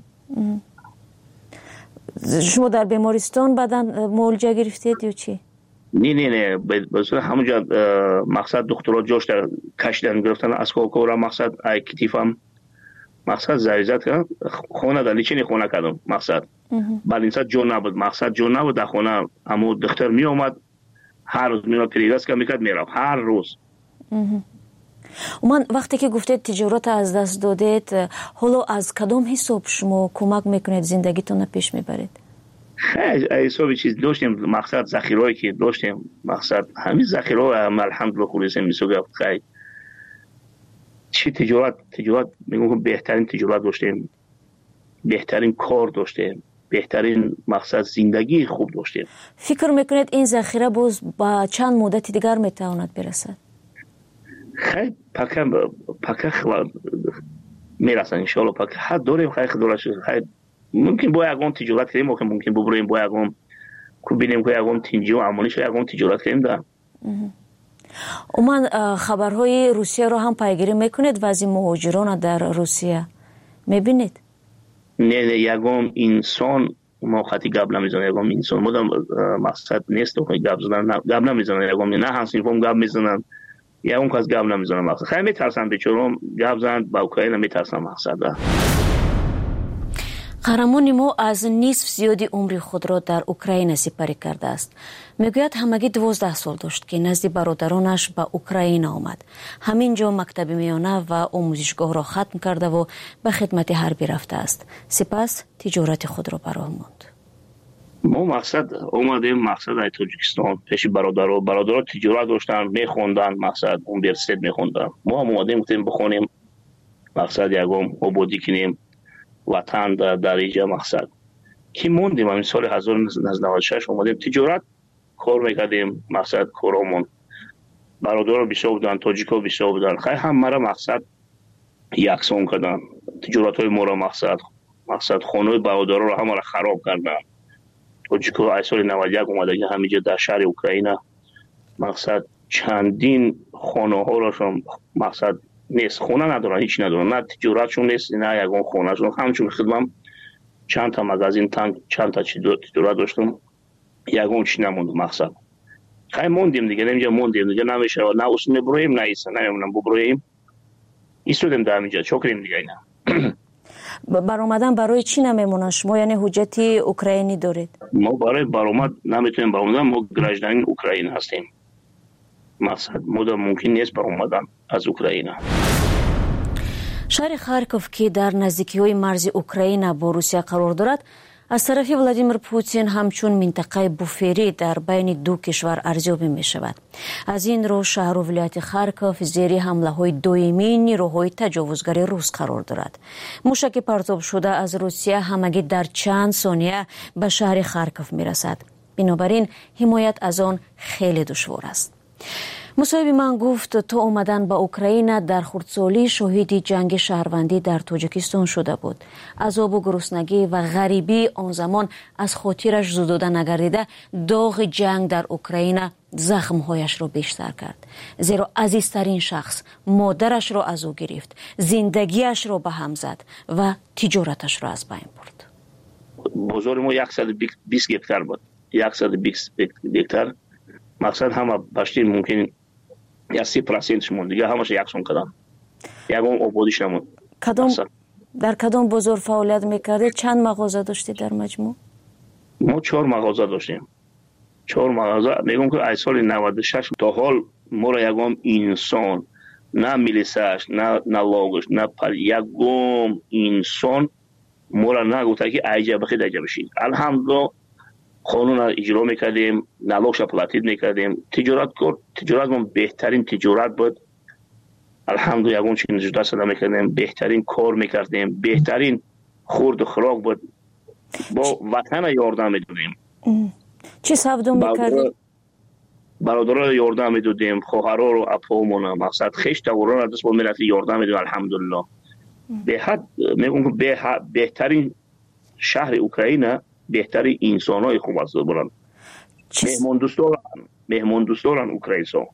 Speaker 25: шумо дар бемористон баъдан муолиҷа гирифтед ё чӣ?
Speaker 24: не не не ҳамуҷа мақсад духтуро ҷошта кашидан гирифтан оскокора. мақсад ай китифам мақсад заризат кардам. хона дар личини хона кардам. мақсад балинса ҷо набуд. мақсад ҷо набуд дар хона. аммо духтар меомад ҳар рӯз меомад перевязка мекард меравт ҳар рӯз.
Speaker 25: уман вақте ки гуфтед тиҷората аз даст додед, ҳоло аз кадом ҳисоб шумо кӯмак мекунед зиндагитонро пеш мебаред?
Speaker 24: хеле ҳисоби чиз доштем. мақсад захирое ки доштем. мақсад ҳамин захираҳо алҳамдулилла хулисем мисога хай чи тиҷорат тиҷорат мегӯям беҳтарин тиҷорат доштем. беҳтарин кор доштем. беҳтарин мақсад зиндагии хуб доштем.
Speaker 25: фикр мекунед ин захира боз ба чанд муддати дигар метавонад берасад?
Speaker 24: хай пака пака мерасад иншоалло. пака ҳад дорем. хай худоро хай мумкин бо ягон тиҷорат кардем. мумкин бубурем бо ягон кубинем ко ягон тинҷио амонишо ягон тиҷорат кардем да.
Speaker 25: уман хабарҳои русияро ҳам пайгирӣ мекунед? вазъи муҳоҷирона дар русия мебинед?
Speaker 24: не не ягон инсон мо хати гап намезанам. ягон инсон модам мақсад нест гап задан гап намезанам. ягон на ҳамсинфом гап мезанам. ягон кас гап намезанам. мақсад хай метарсам бечорам гап занад ба Украина метарсам. мақсад
Speaker 25: қаҳрамони мо аз нисф зиёди умри худро дар Украина сипарӣ кардааст. мегӯяд ҳамагӣ дувоздаҳ сол дошт ки назди бародаронаш ба Украина омад. ҳамин ҷо мактаби меёна ва омӯзишгоҳро хатм кардаву ба хидмати ҳарбӣ рафтааст. сипас тиҷорати худро баро монд.
Speaker 24: мо мақсад омадем мақсад ай Тоҷикистон пеши бародаро бародаро тиҷорат доштанд, мехонданд. мақсад университет мехонданд. мо ҳам омадем гуфтем бихонем. мақсад ягон ободӣ кинем ватан дар иҷа. мақсад ки мондем ҳамин соли ҳазору нӯҳсаду наваду шаш омадем тиҷорат кор мекардем. мақсад коромон бародаро бисёр буданд, тоҷико бисёр буданд. хай ҳамаро мақсад яксон карданд. тиҷоратҳои моро мақсад мақсад хонаҳои бародароро ҳамаро хароб карданд. тоҷико ай соли наваду як омадаги ҳамиҷа дар шаҳри Украина мақсад чандин хонаҳорошон мақсад нест. хона надоранд, ҳеч надоранд. на тиҷоратшон нест, на ягон хонашон. ҳамчун хидмам чандта магазин чандта тиҷорат доштам. ягон чиз намонд. мақсад хай мондем дига. намиҷа мондем дига. намешавад на ус мебуроем на иса намемонам бубуроем. истодем дар ҳамиҷа чокрем дига. ина
Speaker 25: баромадан барои чӣ намемонад шумо? яъне ҳуҷҷати украинӣ доред?
Speaker 24: мо барои баромад наметавонем баромадан. мо гражданин Украина ҳастем. мақсад мода мумкин нест баромадан аз Украина.
Speaker 25: шаҳри Харков ки дар наздикиҳои марзи Украина бо Русия қарор дорад, از طرف ولادیمیر پوتین همچون منطقه بوفری در بین دو کشور ارزیابی می شود. از این رو شهر و ولایت خارکوف زیر حمله های دویمی نیروهای تجاوزگر روس قرار دارد. موشک پرتاب شده از روسیه همگی در چند ثانیه به شهر خارکوف می رسد. بنابراین حمایت از آن خیلی دشوار است. مصاحبه من گفت تا اومدن به اوکراین در خردسالی شاهد جنگ شهروندی در تاجیکستان شده بود. عذاب و گرسنگی و غریبی آن زمان از خاطرش زدوده نگردیده داغ جنگ در اوکراین زخمهایش را بیشتر کرد. زیرا عزیزترین شخص مادرش را از او گرفت، زندگیش را به هم زد و تجارتش را از بین برد.
Speaker 24: بازار ما صد و بیست هکتار بود. صد و بیست هکتار مقصد همه باشتین ممکن یا سی پرسنتش موند، دیگه همش یکسان کدام یکم آبادیش نموند.
Speaker 25: کدام در کدام بازار فعالیت میکردید؟ چند مغازه داشتید در مجموع؟
Speaker 24: ما چهار مغازه داشتیم. چهار مغازه. میگم که از سال نود و شش تا حال ما را یکم انسان، نه میلیساش، نه نلاگش، نه پر یکم انسان ما را نگفته که ایجا بخید ایجا بشید. الحمدلله قانون را اجرا میکردیم، نلاگش را پلاتید میکردیم. تجارت کرد، تجارت ما بهترین تجارت بود. الحمدلله یکم چین جدا صدا میکردیم، بهترین کار میکردیم، بهترین خورد و خوراک بود. با وطن یاردم میدادیم.
Speaker 25: چی سودا میکردیم؟
Speaker 24: برادران یاردم میدادیم، خواهرها رو اپامون مقصد خیش دوران را دست با ملت یاردم میدادیم. الحمدلله به حد میگم که بهترین شهر اوکراین، بهترین انسانای خوب است برن. مهمان دوستان، مهمان دوستان اوکراینسا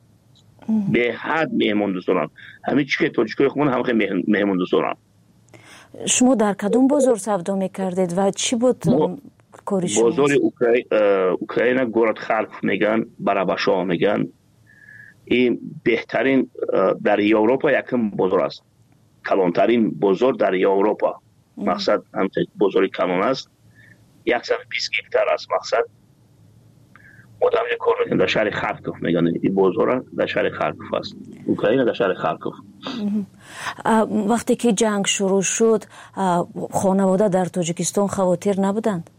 Speaker 24: به حد مهمان دوستان. همین چیه تاجیکای خون هم خیلی مهمان دوستان.
Speaker 25: شما در کدوم بازار سودا میکردید و چی بود کاری شما؟
Speaker 24: بازار اوکراین گورد خارکوف میگن، براباشا میگن. این بهترین در اروپا یکم بازار است. کلانترین بازار در اروپا. مقصد همچنین بازار کلان است. صد و بیست هکتار است. مقصد مدام یک کار میکنم در شهر خارکوف میگن. این بازار در شهر خارکوف است. اوکراین در شهر خارکوف.
Speaker 25: وقتی که جنگ شروع شد خانواده در تاجیکستان خواطر نبودند؟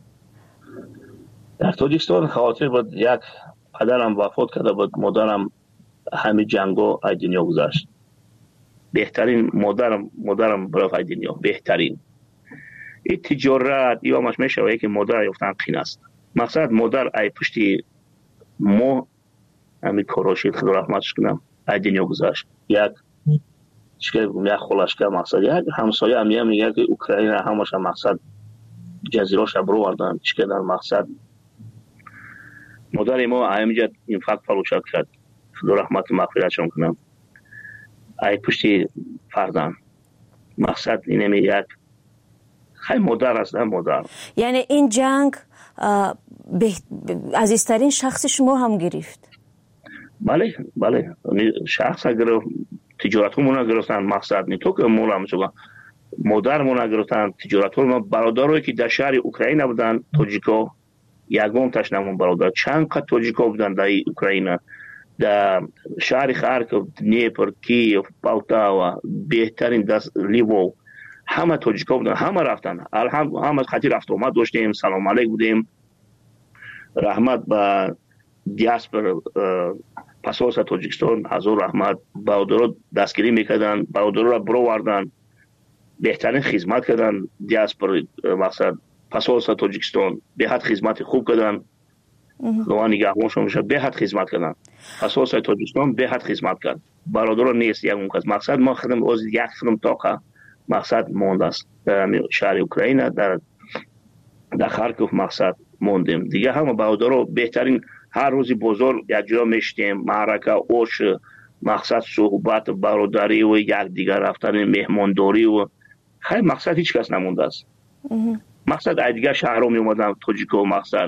Speaker 24: در تاجیکستان خواطر بود. یک پدرم وفات کرده بود، مادرم همه جنگو از دنیا گذشت. بهترین مادرم مادرم برای از دنیا بهترین. این تجارت یا مش میشه که مادر یافتن قین است. مقصد مادر ای پشتی ما همین کاراشید خدا رحمتش کنم از دنیا گذشت. یک چیکار کنم یک خلاص که مقصد یک همسایه هم میگه که اوکراین همش مقصد جزیراش برو وردن چیکار در مقصد مادر ما همینجا این فقط فروشات کرد. خدا رحمت مغفرتش کنم. ای پشتی فردان مقصد اینه میگه یک خیلی مادر است. مادر
Speaker 25: یعنی این جنگ عزیزترین شخص شما هم گرفت؟
Speaker 24: بله بله شخص اگر تجارت همون گرفتن مقصد نی تو که مولا هم شما مادر مون گرفتن تجارت هم برادرایی که در شهر اوکراین بودن تاجیکا یگم تاش نمون برادر چند قد تاجیکا بودن در اوکراین در شهر خارکوف دنیپر کیف پولتاوا بهترین دست لیوو همه تاجیکا بودن همه رفتن. الحمد همه خاطر رفت اومد داشتیم سلام علیک بودیم. رحمت به دیاسپر پاسپورت تاجیکستان حضور رحمت برادرها دستگیری میکردن، برادرها را برو وردن، بهترین خدمت کردن. دیاسپر مقصد پاسپورت تاجیکستان به حد خدمت خوب کردن. خدا نگهبانشون میشه به حد خدمت کردن. پاسپورت تاجیکستان به حد خدمت کرد. برادرها نیست یک اون مقصد ما خدم از یک خدم تاقه مقصد موند است در شهر اوکراین در در خارکوف مقصد موندیم. دیگه همه برادرها بهترین هر روزی بزرگ یک جا میشتیم معرکه اوش مقصد صحبت برادری و یک دیگر رفتن مهمانداری و خیلی مقصد هیچ کس نمونده است. مقصد دیگه شهر می اومدن تاجیکو مقصد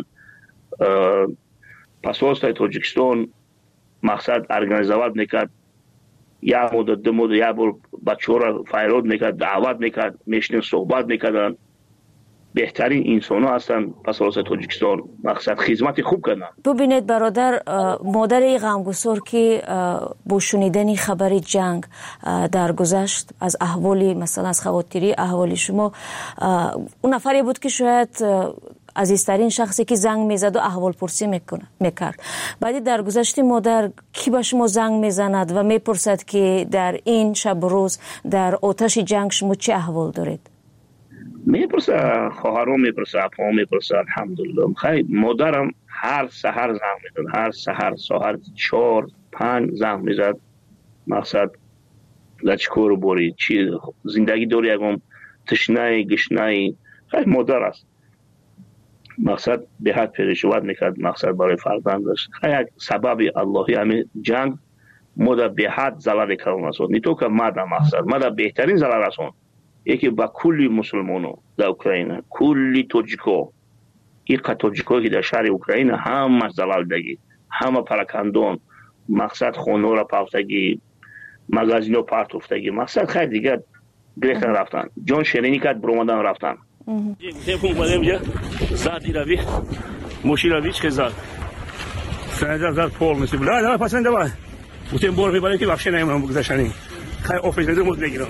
Speaker 24: پاسپورت تاجیکستان مقصد ارگانیزواد میکرد یا مدت دو مدت یا بر بچه را فیرود میکرد دعوت میکرد میشنیم صحبت میکردن. بهترین انسان ها هستن پاسپورت تاجیکستان مقصد خدمت خوب کردن.
Speaker 25: ببینید برادر مادر غمگسار که با شنیدن خبر جنگ در گذشت از احوالی مثلا از خواطری احوالی شما اون نفری بود که شاید عزیزترین شخصی که زنگ میزد و احوال پرسی میکرد. بعدی در گذشته مادر کی به شما زنگ میزند و میپرسد که در این شب روز در آتش جنگ شما چه احوال دارید؟
Speaker 24: میپرسه، خواهرام میپرسه، اپا میپرسه. الحمدلله خیلی مادرم هر سحر زنگ میزد، هر سحر ساعت چهار پنج زنگ میزد. مقصد لچکور بوری چی زندگی داری، یکم تشنه گشنه. خیلی مادر است. مقصد به حد پریشوت میکرد، مقصد برای فرزندش. خیلی سبب اللهی همین جنگ مادر به حد ضرر کردن است. نه تو که مادر مقصد مادر بهترین ضرر است. یکی با کلی مسلمانو در اوکراین، کلی توجیکو، این توجیکویی که در شهر اوکراین همه زلال دگی، همه پراکندون، مقصد خونه را پافتگی، مغازینو پارت افتگی. مقصد خیلی دیگه گرفتن رفتن، جان شیرینی کرد برومدن رفتن. تلفن اومده اینجا زد روی ماشین روی چه زد سنجا زد پول مثل بلا نه پسند دوای بودم بور میبریم که بخش نمیمونم بگذاشتنی خیلی آفیس نده مود نگیرم.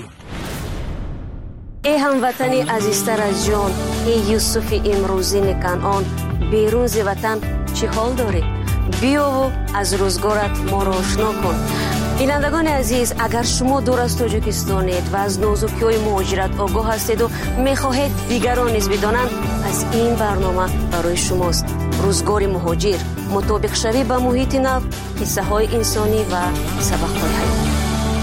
Speaker 25: ای هموطنی عزیزتر از جان، ای یوسف امروزی کنعان، بیرون ز وطن چه حال داری؟ بیا و از روزگارت ما را آشنا کن. بینندگان عزیز، اگر شما دور از تاجیکستانید و از نازکی‌های مهاجرت آگاه هستید و می‌خواهید دیگران نیز بدانند، از این برنامه برای شماست. روزگار مهاجر، مطابق شوی با محیط نو، قصه‌های انسانی و سبق‌های حیاتی.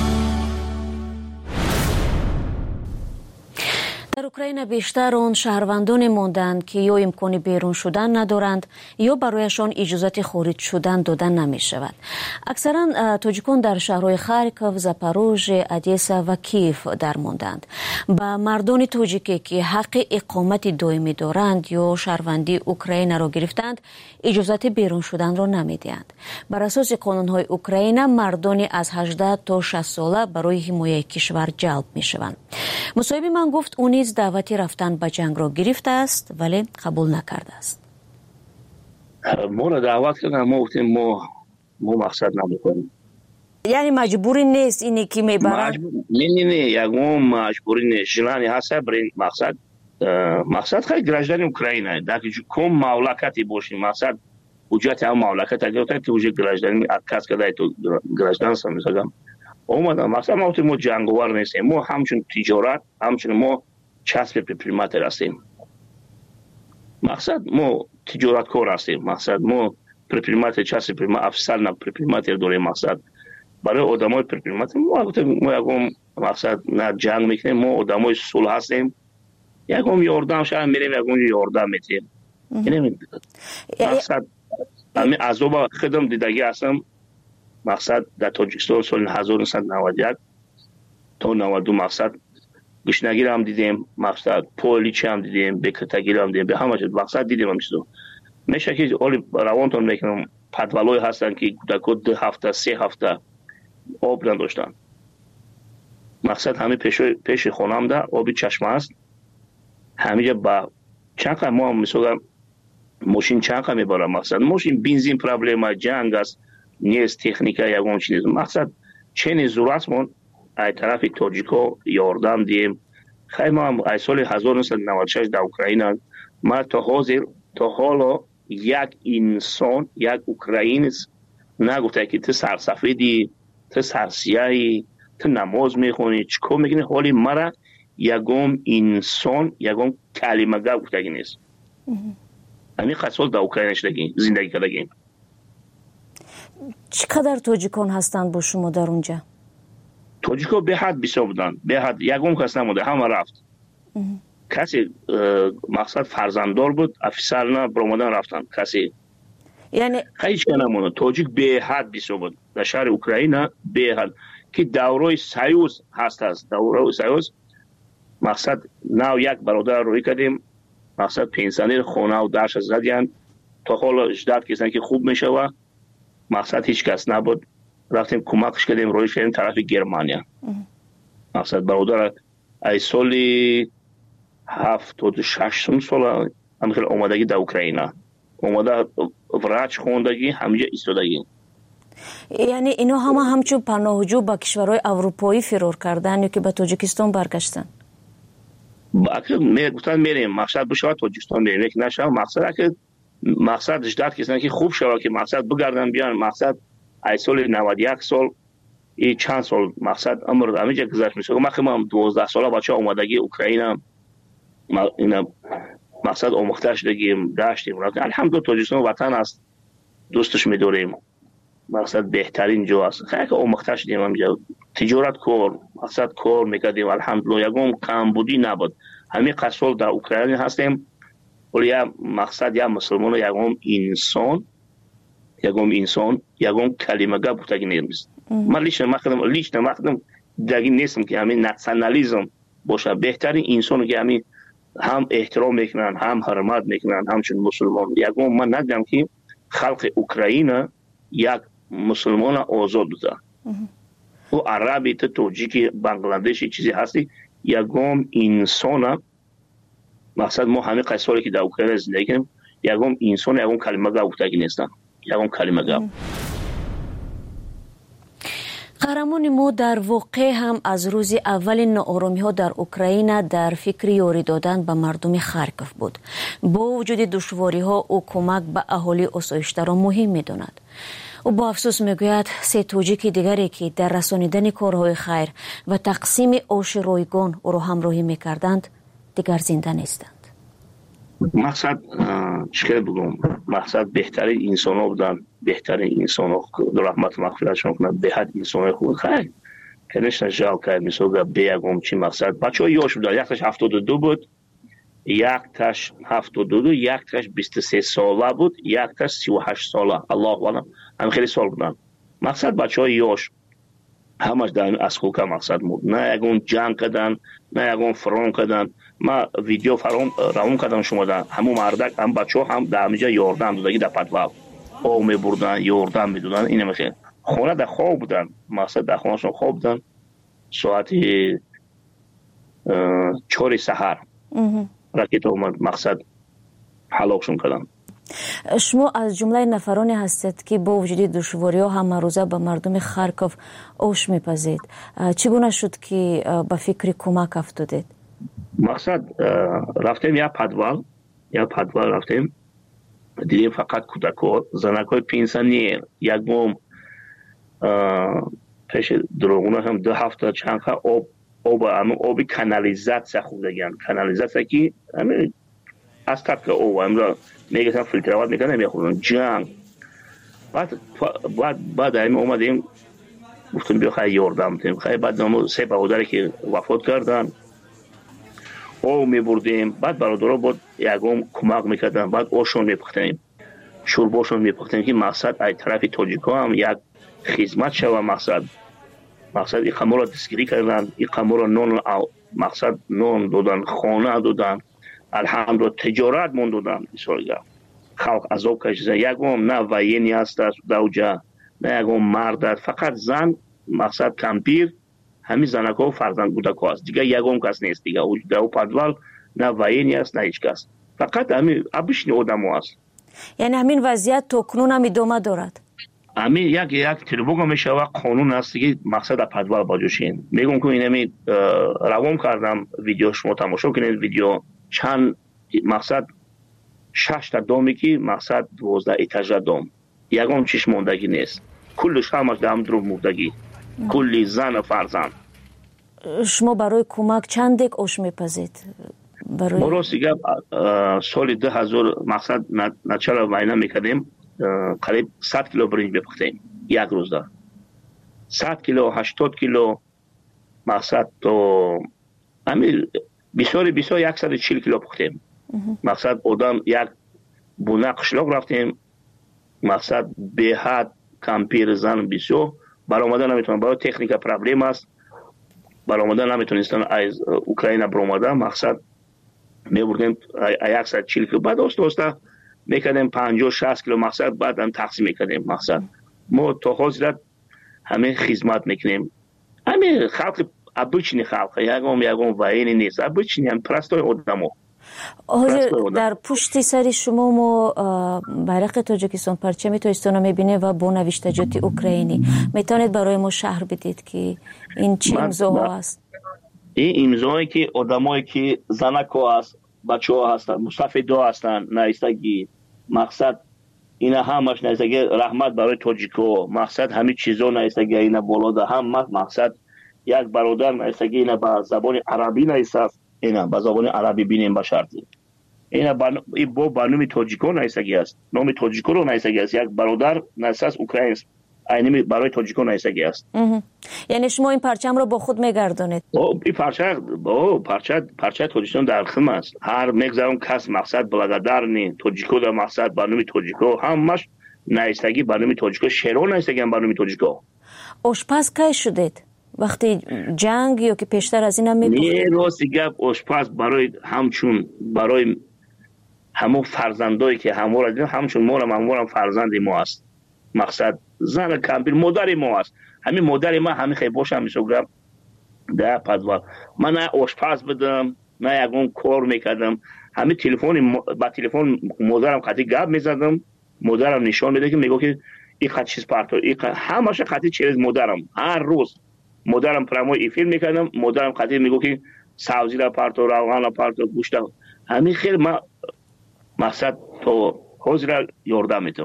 Speaker 25: در اوکراین بیشتر آن شهروندان ماندند که یا امکان بیرون شدن ندارند یا برایشان اجازه خارج شدن دادن نمی شود. اکثرا تاجیکان در شهرهای خارکوف، زاپاروژ، ادیسا و کیف در ماندند. با مردان تاجیکی که حق اقامت دائمی دارند یا شهروندی اوکراین را گرفتند، اجازه بیرون شدن را نمی دهند. بر اساس قانون‌های اوکراین، مردان از هجده تا شصت ساله برای حمایت کشور جلب می شوند. مصاحب من گفت او نیز دعوتی رفتن به جنگ را گرفته است ولی قبول نکرده است.
Speaker 24: ما را دعوت کردن، ما گفتیم ما ما مقصد نمیکنیم.
Speaker 25: یعنی مجبوری نیست اینی که میبرن؟
Speaker 24: مجبور... نه نه نه یکم مجبوری نیست. جلانی هست برای مقصد مقصد خیلی گراجدانی اوکراینه. در که کم مملکتی باشیم مقصد وجود هم مملکت اگر تا که وجود گراجدانی کس کدای تو گراجدان سم میگم. اومدن مقصد ما تو جنگوار نیستیم. ما همچون تجارت همچون ما چسب پریمات هستیم. مقصد ما تجارت کار هستیم. مقصد ما پریمات چسب پریمات افسر نه پریمات دوره مقصد برای آدمای پریمات ما ما یکم مقصد نه جنگ میکنیم. ما آدمای صلح هستیم. یکم یاردم شاید میریم یکم یاردم میتیم. یعنی مقصد همین عذاب خدم دیدگی هستم. مقصد در تاجیکستان سال هزار و نهصد و نود و یک تا نود و دو مقصد گشنگی هم دیدیم، مقصد پولیچ هم دیدیم، بکرتگی هم دیدیم، به همه چیز مقصد دیدیم همیشه. میشه که اولی روانتون میکنم پدولای هستن که کودکان دو هفته سه هفته آب نداشتن. مقصد همه پیش پیش خونم ده آبی چشمه است. همینجا با چند ما هم مثلا ماشین چند میبره. مقصد ماشین بنزین پرابلم جنگ است، نیست تکنیکا یگون چیز. مقصد چنین ضرورتمون ای طرف تاجیکا یاردم دیم. خیلی ما هم ای سال هزار و نهصد و نود و شش در اوکراین ما تا حاضر تا حالا یک انسان یک اوکراینی نگفته که تو سرسفیدی، تو سرسیایی، تو نماز میخونی، چیکار میکنی، حالی مرا یگم انسان یگم کلمه گفته نیست. همین خاصول در اوکراین شدگیم زندگی کردگیم.
Speaker 25: چقدر تاجیکان هستند با شما در اونجا؟
Speaker 24: تاجیکا به حد بسیار بودن، به حد یکم کس نموده، همه رفت. کسی مقصد فرزنددار بود، افسر نه برآمدن رفتن. کسی
Speaker 25: یعنی
Speaker 24: خیلی چه نمونه. تاجیک به حد بسیار بود در شهر اوکراین به حد که دورای سایوز هست هست دورای سایوز مقصد نه یک برادر روی کردیم. مقصد پنسیونر خونه و درش زدیان تا حالا اجداد کسانی که خوب میشه و مقصد هیچ کس نبود. رفتیم کمکش کردیم روی کردیم طرف گرمانیا. مقصد برادر ای سالی هفتاد و شش سال همخیل اومدگی در اوکراین اومده وراج خوندگی همینجا ایستادگی.
Speaker 25: یعنی اینا همه همچون پناهجو با کشورهای اروپایی فرار کردن یا که به تاجیکستان برگشتن؟
Speaker 24: اگر میگفتن میریم مقصد بشه تاجیکستان بریم یک نشه مقصد که مقصد اجداد کسان که خوب شوه که مقصد بگردن بیان مقصد ای سال نود و یک سال ای چند سال مقصد عمر همینجا گذشت میشه ما خیلی دوازده ساله بچه اومدگی اوکراین اینا مقصد آموختش دگیم داشتیم الحمدلله تاجیکستان وطن است دوستش میداریم مقصد بهترین جو است خیلی که آموختش دیم همینجا تجارت کار مقصد کار میکردیم الحمدلله یکم کمبودی نبود همین قصول در اوکراین هستیم ولی یا مقصد یا مسلمان یکم انسان یکم انسان یکم کلمه گپ بودگی نیست من لیش نمخدم لیش نمخدم دگی نیستم که همین ناسیونالیسم باشه بهترین انسان که همین هم احترام میکنن هم حرمت میکنن همچون مسلمان یکم من ندیدم که خلق اوکراین یک مسلمان آزاد بوده و عربی تا توجیکی بنگلادشی چیزی هستی یکم انسان مقصد ما همه قصاری که در اوکراین زندگی کنیم یکم انسان یکم کلمه گپ بودگی نیستن یکم کلمه گپ
Speaker 25: قهرمان ما در واقع هم از روز اول ناآرامی ها در اوکراین در فکر یاری دادن به مردم خارکوف بود. با وجود دشواری ها او کمک به اهالی آسایش‌تر را مهم می‌داند. او با افسوس میگوید سه توجیک دیگری که در رسانیدن کارهای خیر و تقسیم آش رایگان او را همراهی می‌کردند دیگر زنده نیستند.
Speaker 24: مقصد چیکار بگم مقصد بهترین انسان ها بودن بهترین انسان ها در رحمت مغفرتشون کنن به حد انسان های خوب خیلی کنش نجال کرد میسوگه بیگم چی مقصد بچه های یاش بودن یک تاش هفتاد و دو بود یک تاش هفتاد و دو یک تاش بیست و سه ساله بود یک تاش سی و هشت ساله الله والله هم خیلی سال بودن مقصد بچه های یاش همش در اسکوکا مقصد بود نه یکون جنگ کردن نه یکون فرون کردن ما ویدیو فرام راون کردم شما در همون مردک هم بچه هم در همینجا یاردن دودگی در پتوال او می بردن یاردن می دودن اینه میخواه خونه در خواب بودن مقصد در خونه شون خواب بودن ساعتی چهار سحر راکت اومد مقصد حلاکشون کردن
Speaker 25: شما از جمله نفرانی هستید که با وجود دشواری ها همه روزه به مردم خارکوف آش میپزید چگونه شد که به فکر کمک افتادید؟
Speaker 24: مقصد رفتیم یا پدوال یا پدوال رفتیم دیدیم فقط کودک‌ها زنک‌های پنسیونر یک بوم پیش دروغونه هم دو هفته چند خا آب آب همون آبی کانالیزاسیون خوب دیگن کانالیزاسیون که همین از طرف آب امروز میگن فیلترات میکنن میخورن جنگ بعد بعد بعد همین اومدیم گفتیم بیا خیلی یاردم بدیم خیلی بعد نمو سه برادری که وفات کردن او میبردیم بعد برادرها بود یکم کمک میکردن بعد اوشون میپختیم شورباشون میپختیم که مقصد ای طرف تاجیکا هم یک خدمت شوه مقصد مقصد این قمر را دستگیری کردن این قمر را نون مقصد نون دادن خانه دادن الحمدلله تجارت مون دادن بسیار خلق عذاب کشیدن یکم نه وینی هست دوجه نه یکم مرد فقط زن مقصد کمپیر همین زنکا و فرزند کودک‌ها است دیگه یکم کس نیست دیگه او در پدوال نه وینی است نه هیچ کس فقط همین ابشنی آدم‌ها است
Speaker 25: یعنی همین وضعیت تا کنون هم ادامه دارد
Speaker 24: همین یک یک تلفن میشه و قانون است که مقصد در پدوال باجوشین میگم که اینمی روام کردم ویدیو شما تماشا کنید ویدیو چند مقصد شش تا دومی که مقصد دوازده ایتاژ دوم یکم چیش موندگی نیست کلش همش دام درو موندگی کلی زن و فرزند
Speaker 25: شما برای کمک چند دک آش میپزید
Speaker 24: برای ما راستیگه سال دو هزار مقصد نچرا وینا میکردیم قریب صد کیلو برنج بپختیم یک روز دار صد کیلو هشتاد کیلو مقصد تو همین بسیاری بسیار صد و چهل کیلو پختیم مقصد آدم یک بونه قشلاق رفتیم مقصد به حد کمپیر زن بسیار برآمدن نمیتونن برای تکنیک پرابلم است برآمدن نمیتونستن از اوکراین برآمدن مقصد میبردیم صد و چهل کیلو بعد دوست دوستا میکردیم پنجاه شصت کیلو مقصد بعد هم تقسیم میکردیم مقصد ما تا حاضرت همه خدمت میکنیم همه خلق ابوچنی خلق یکم یکم وینی نیست ابوچنی هم پرستای آدمو
Speaker 25: در پشت سر شما ما بیرق تاجیکستان پرچم تاجیکستان رو میبینه و با نوشتجات اوکراینی میتونید برای ما شهر بدید که این چه امضاها است
Speaker 24: این امضایی که آدمایی که زنکا است بچه‌ها هستن مستفیدا هستن نایستگی مقصد اینا همش نایستگی رحمت برای تاجیکو مقصد همین چیزا نایستگی اینا بالا هم مقصد یک برادر نایستگی اینا با زبان عربی نایست اینا با زبان عربی بینیم به شرطی اینا با این با بانومی تاجیکو نایستگی است نام تاجیکو رو نایستگی است یک برادر نایست اوکراین اینمی برای تاجیکو نایستگی است
Speaker 25: یعنی شما این پرچم رو با خود میگردونید
Speaker 24: این پرچم با پرچم پرچم تاجیکستان در خم است هر میگذارم کس مقصد بلادر نی تاجیکو در مقصد بانومی تاجیکو همش نایستگی بانومی تاجیکو شیرو نایستگی هم بانومی تاجیکو
Speaker 25: آشپز کی شدید وقتی جنگ یا که پیشتر از اینا میپخت
Speaker 24: نه راست گپ آشپز برای همچون برای همون فرزندایی که همو را همچون ما را همو فرزند ما است مقصد زن کمپیر مادر ما است همین مادر ما همین خیلی باشم میشوگم ده پدوال من نه آشپز بدم نه یکون کار میکردم همین تلفن با تلفن مادرم خطی گپ میزدم مادرم نشان میده که میگه که این خط چیز پارتو این همش خطی چیز مادرم هر روز مادرم پرامو ای فیلم میکردم مادرم خطی میگه که سبزی را پارتو روغن را پارتو گوشت همین خیلی ما مقصد تو حاضر یاردم میتونم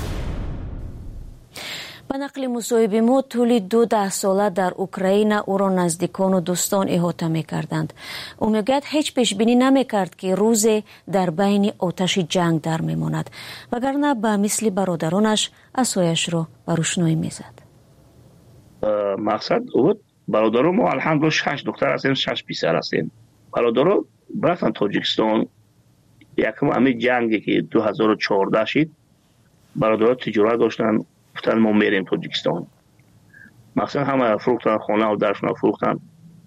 Speaker 25: با نقل مصاحبه ما طول دو ده ساله در اوکراین او را نزدیکان و دوستان احاطه می کردند. او میگوید هیچ پیش بینی نمی کرد که روز در بین آتش جنگ در می ماند وگرنه به مثل برادرانش عصایش را به روشنایی می زد.
Speaker 24: مقصد بود برادر ما الحمدلله شش دختر هستیم شش پسر هستیم. برادر برفتن تاجیکستان یکم همین جنگی که دو هزار و چهارده شد برادرها تجارت داشتن گفتن ما میریم تاجیکستان مثلا همه فروختن خانه و درشون فروختن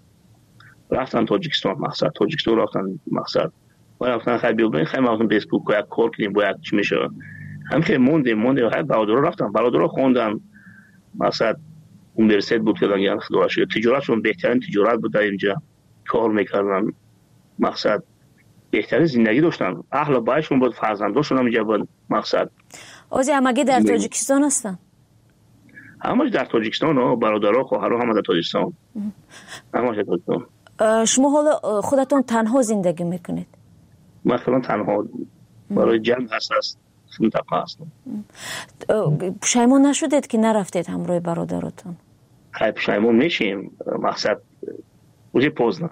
Speaker 24: رفتن تاجیکستان مقصد تاجیکستان رفتن مقصد و رفتن خیلی بیابین خیلی مقصد بیسبوک باید کار کنیم باید چی میشه هم خیلی موندیم موندیم خیلی برادرها رفتن برادرها خوندن مقصد اونیورسیت بود که دنگیان خدا شد تجارتشون بهترین تجارت بود در اینجا کار میکردن مقصد بهترین زندگی داشتن اهل بایشون بود فرزنداشون هم اینجا بود مقصد
Speaker 25: اوزی همگی در تاجیکستان هستن؟
Speaker 24: همش در تاجیکستان و برادرها خواهرها همه در تاجیکستان همش در تاجیکستان
Speaker 25: شما حالا خودتون تنها زندگی میکنید؟
Speaker 24: من خودم تنها برای جنگ هست هست منطقه هستم
Speaker 25: پشیمون نشدید که نرفتید همراه برادرتون؟
Speaker 24: خیلی پشیمون میشیم مقصد اوزی پوزنه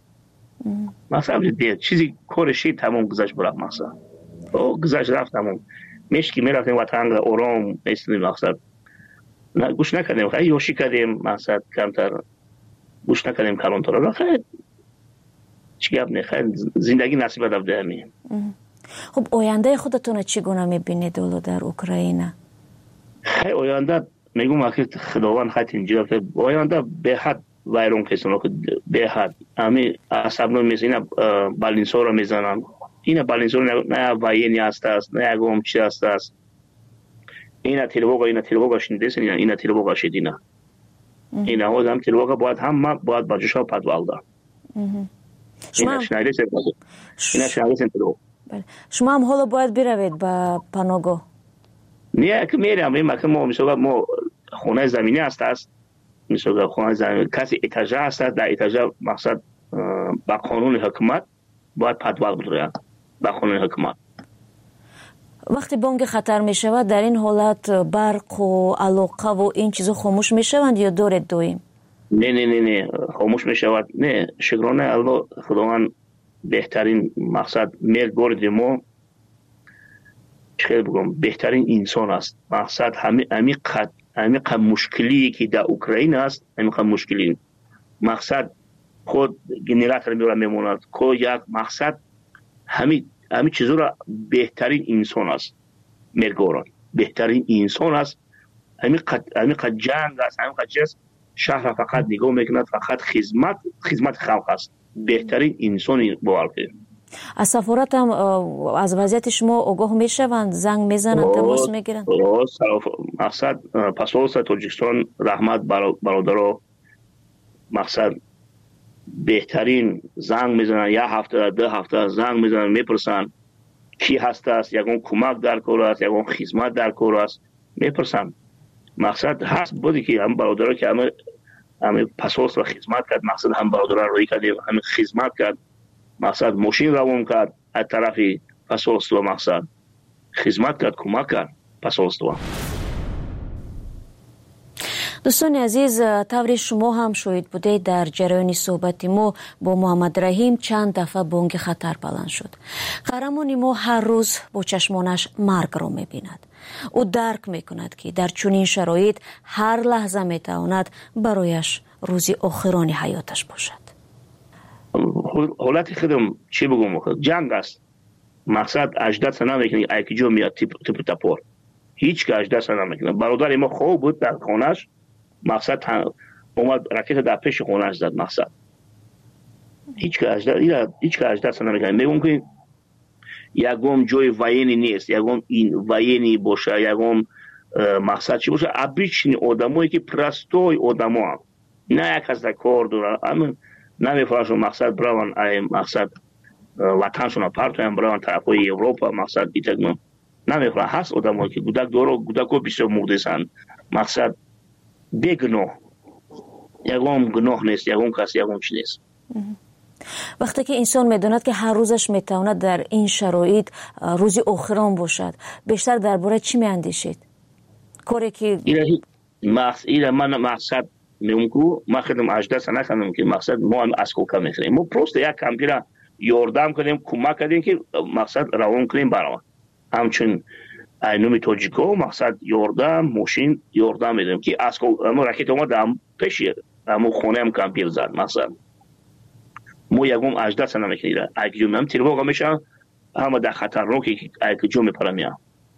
Speaker 24: مقصد دید چیزی کارشی تمام گذشت برم مقصد او گذشت رفت تمام میشه که میرفتیم وطن آرام ایستیم مقصد نه گوش نکردیم خیلی یوشی کردیم مقصد کمتر گوش نکردیم کلانتر را خیلی چی گفت نه خیلی زندگی نصیب دفته همین
Speaker 25: خب آینده خودتون چگونه میبینید اولو در اوکراین؟
Speaker 24: خیلی آینده میگم که خداوند خیلی اینجا آینده به حد ویرون کسانو که به حد امی عصبنو میزنن بالینسا رو میزنن اینا بالینسا نه واینی هست است نه اگم چی هست است اینا تلوگا اینا تلوگا شنیدین اینا اینا تلوگا شدینا اینا هو هم تلوگا باید هم باید باجشا پدوالدا شما شنیدین اینا شنیدین تلوگا
Speaker 25: شما هم حالا باید بروید به پناهگاه
Speaker 24: نه که میرم ما که ما میشه ما خونه زمینی هست است میشه خونه زمینی کسی اتاج هست در اتاج مقصد با قانون حکومت باید پدوال بدوید با قانون حکومت
Speaker 25: وقتی بانگ خطر می شود در این حالت برق و علاقه و این چیزا خاموش می شوند یا دارید دویم؟
Speaker 24: نه نه نه نه خاموش می شود نه شکرانه الله خداوند بهترین مقصد میل برد ما چه بگم بهترین انسان است مقصد همین همین قد همین قد مشکلی که در اوکراین است همین قد مشکلی مقصد خود گنراتور میره میموند کو یک مقصد همین همین چیزا را بهترین انسان است مرگوران بهترین انسان است همین قد همین قد جنگ است همین قد چیز شهر فقط نگاه میکند فقط خدمت خدمت خلق است بهترین انسانی بالکه
Speaker 25: از سفارت هم از وضعیت شما آگاه میشوند زنگ میزنند تماس میگیرند
Speaker 24: مقصد پاسپورت تاجیکستان رحمت برادرها مقصد بهترین زنگ میزنن یا هفته ده هفته زنگ میزنن میپرسن کی هست است یکون کمک در کار است یکون خدمت در کار است میپرسن مقصد هست بودی که هم برادرها که همه همین پاسپورت را خدمت کرد، مقصد هم برادران روی کردیم همین خدمت کرد، مقصد ماشین روان کرد از طرف پاسپورت و مقصد خدمت کرد، کمک کرد پاسپورت.
Speaker 25: دوستان عزیز، طوری شما هم شاهد بودید در جریان صحبت ما با محمد رحیم چند دفعه بانگ خطر بلند شد. قهرمان ما هر روز با چشمانش مرگ را می‌بیند. او درک می‌کند که در چنین شرایط هر لحظه می‌تواند برایش روزی آخران حیاتش باشد.
Speaker 24: حالت خودم چی بگم، جنگ است. مقصد اجدست نمی‌کنی ایکی جو میاد تیپ تیپ تپور. هیچ که اجدست نمی‌کنه. برادر ما خوب بود در خانه‌اش، مقصد اومد راکت در پیش خونه‌اش زد. مقصد هیچ که اجدست اینا هیچ که اجدست نمی‌کنه. میگم که یکم جای واینی نیست، یکم این واینی باشه، یکم مقصد چی باشه، ابیچنی آدمایی که پرستوی آدما نه یک از کار داره، اما نمی‌فهمن مقصد براون ای مقصد وطنشون پارتویم براون طرفای اروپا مقصد ایتگم نمی‌فهمن. هست آدمایی که گودک داره، گودکو بسیار مرده‌اند، مقصد بگناه، یکم گناه نیست، یکم کسی یکم چی نیست.
Speaker 25: وقتی که انسان میداند که هر روزش میتواند در این شرایط روزی آخران باشد، بیشتر درباره چی میاندیشید؟ کاری که
Speaker 24: ایره من مقصد میگم ما خودم اجدست نکنم که مقصد ما هم از کوکا میخریم، ما پروست یک کمپیره یاردم کنیم، کمک کنیم که مقصد روان کنیم برام. همچون اینومی توجیکو مقصد یاردم ماشین یاردم میدیم که از اما راکت ما دام پیشیه اما خونه هم کمپیر زد. مقصد مو یکم اجدست نمیکنیره اگه جو هم تیرواقع میشن همه در خطر رو که اگه جو میپرمیم.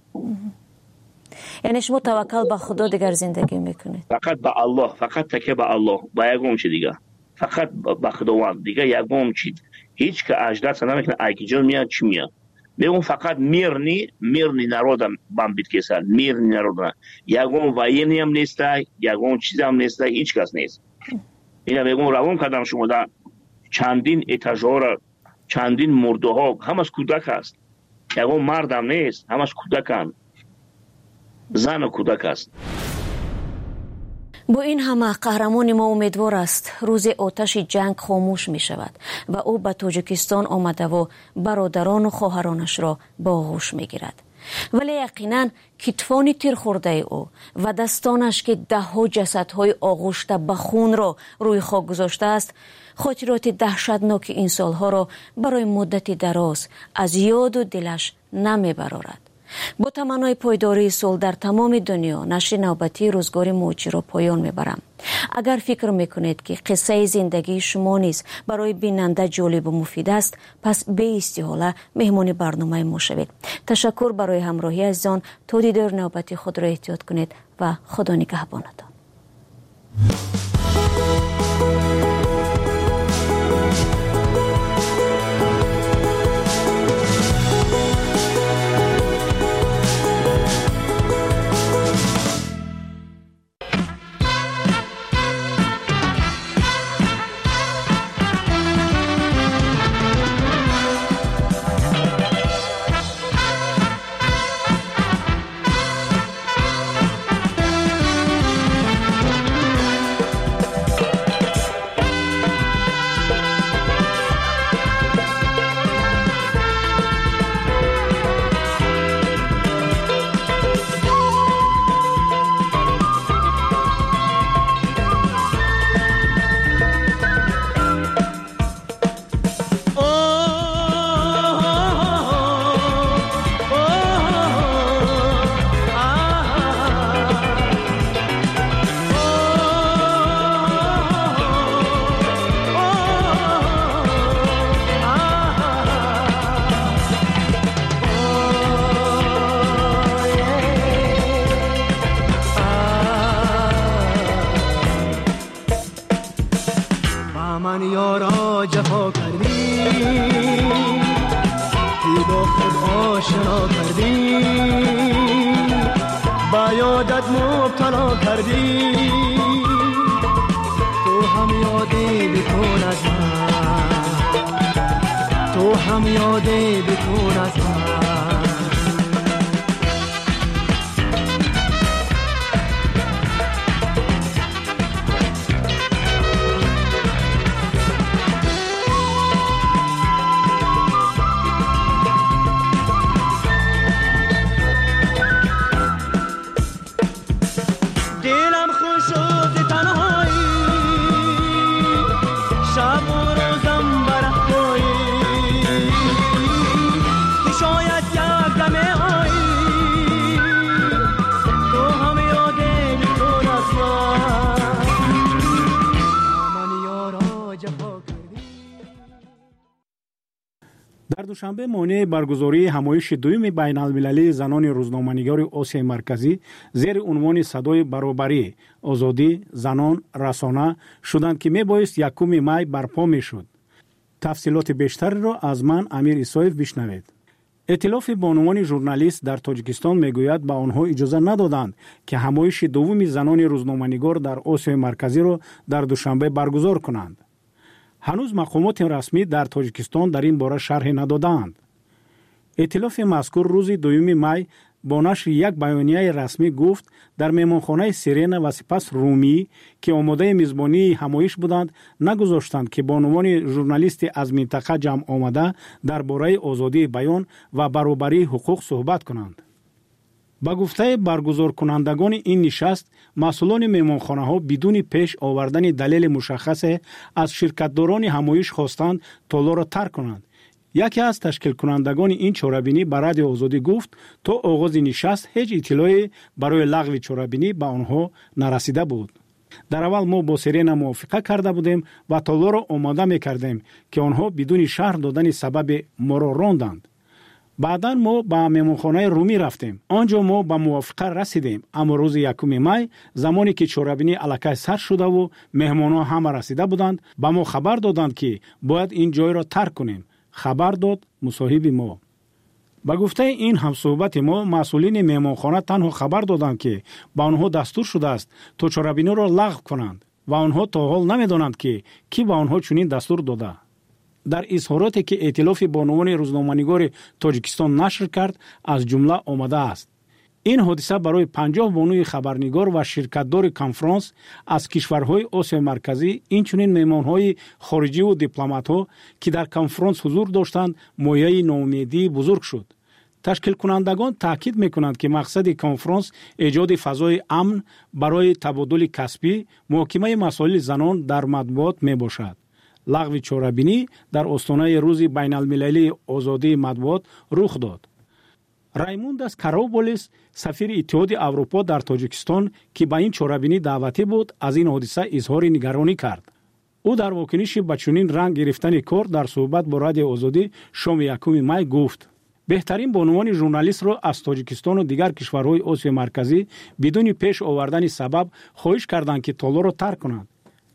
Speaker 25: یعنی شما توکل به خدا دیگر زندگی میکنید؟
Speaker 24: فقط به الله، فقط تکیه به الله، با یکم چی دیگه، فقط به خداوند دیگه. یکم چی هیچ که اجدست نمیکنه اگه جو میاد چی میاد. میگم فقط میرنی میرنی نرودم بام بیت کسر میرنی نرودم یکم واینی هم نیسته، یکم چیز هم نیسته، هیچ کس نیست. اینا میگم روان کردم شما در چندین اتاژور چندین مرده ها همش کودک هست، یکم مردم نیست، همش کودکان، زن و کودک است.
Speaker 25: با این همه قهرمان ما امیدوار است روز آتش جنگ خاموش می شود و او به تاجیکستان آمده و برادران و خواهرانش را با آغوش می گیرد. ولی یقینا کتفان تیر خورده او و دستانش که ده ها جسدهای آغوشته به خون را روی خاک گذاشته است خاطرات دهشتناک این سالها را برای مدتی دراز از یاد و دلش نمی برارد. با تمنای پایداری صلح در تمام دنیا نشر نوبتی روزگار موجی را پایان میبرم. اگر فکر میکنید که قصه زندگی شما نیز برای بیننده جالب و مفید است، پس به استحاله مهمان برنامه ما شوید. تشکر برای همراهی عزیزان. تا دیدار نوبتی خود را احتیاط کنید و خدا نگهبانتان.
Speaker 2: در دوشنبه مانع برگزاری همایش دوم بین المللی زنان روزنامه‌نگار آسیای مرکزی زیر عنوان صدای برابری، آزادی، زنان، رسانه شدند که میبایست یکم می برپا میشد. تفصیلات بیشتر را از من امیر ایسایف بشنوید. ائتلاف بانوان ژورنالیست در تاجیکستان میگوید به آنها اجازه ندادند که همایش دوم زنان روزنامه‌نگار در آسیای مرکزی را در دوشنبه برگزار کنند. هنوز مقامات رسمی در تاجیکستان در این باره شرح ندادند. ائتلاف مذکور روز دوم می با نشر یک بیانیه رسمی گفت در مهمانخانه سیرنا و سپس رومی که آماده میزبانی همایش بودند نگذاشتند که بانوان ژورنالیست از منطقه جمع آمده درباره آزادی بیان و برابری حقوق صحبت کنند. با گفته برگزار کنندگان این نشست، مسئولان مهمانخانه ها بدون پیش آوردن دلیل مشخص از شرکتداران همایش خواستند تالار را ترک کنند. یکی از تشکیل کنندگان این چاره‌بینی به رادیو آزادی گفت تا آغاز نشست هیچ اطلاعی برای لغو چاره‌بینی به آنها نرسیده بود. در اول ما با سیرنا موافقه کرده بودیم و تالار را آماده می‌کردیم که آنها بدون شرح دادن سبب ما را راندند. بعدا ما به مهمانخانه رومی رفتیم. آنجا ما به موافقه رسیدیم، اما روز یکم می زمانی که چاره‌بینی الکی سر شده و مهمانان همه رسیده بودند، به ما خبر دادند که باید این جای را ترک کنیم. خبر داد مصاحب ما. با گفته این همصحبت ما، مسئولین مهمانخانه تنها خبر دادند که به آنها دستور شده است تا چاره‌بینی را لغو کنند و آنها تا حال نمی‌دانند که کی به آنها چنین دستور داده. در اظهاراتی که ائتلاف بانوان روزنامه‌نگار تاجیکستان نشر کرد از جمله آمده است: این حادثه برای پنجاه بانوی خبرنگار و شرکتدار کنفرانس از کشورهای آسیای مرکزی، اینچنین مهمانهای خارجی و دیپلمات‌ها که در کنفرانس حضور داشتند، مایه ناامیدی بزرگ شد. تشکیل کنندگان تاکید می‌کنند که مقصد کنفرانس ایجاد فضای امن برای تبادل کسبی، محاکمه مسائل زنان در مطبوعات میباشد. لغو چاره‌بینی در آستانه روز بین المللی آزادی مطبوعات رخ داد. رایموندس کاراوبولیس، سفیر اتحاد اروپا در تاجیکستان که به این چاره‌بینی دعوتی بود، از این حادثه اظهار نگرانی کرد. او در واکنش به چنین رنگ گرفتن کار در صحبت با رادیو آزادی شام یکم می گفت: بهترین بانوان ژورنالیست را از تاجیکستان و دیگر کشورهای آسیای مرکزی بدون پیش آوردن سبب خواهش کردند که تالار را ترک کنند.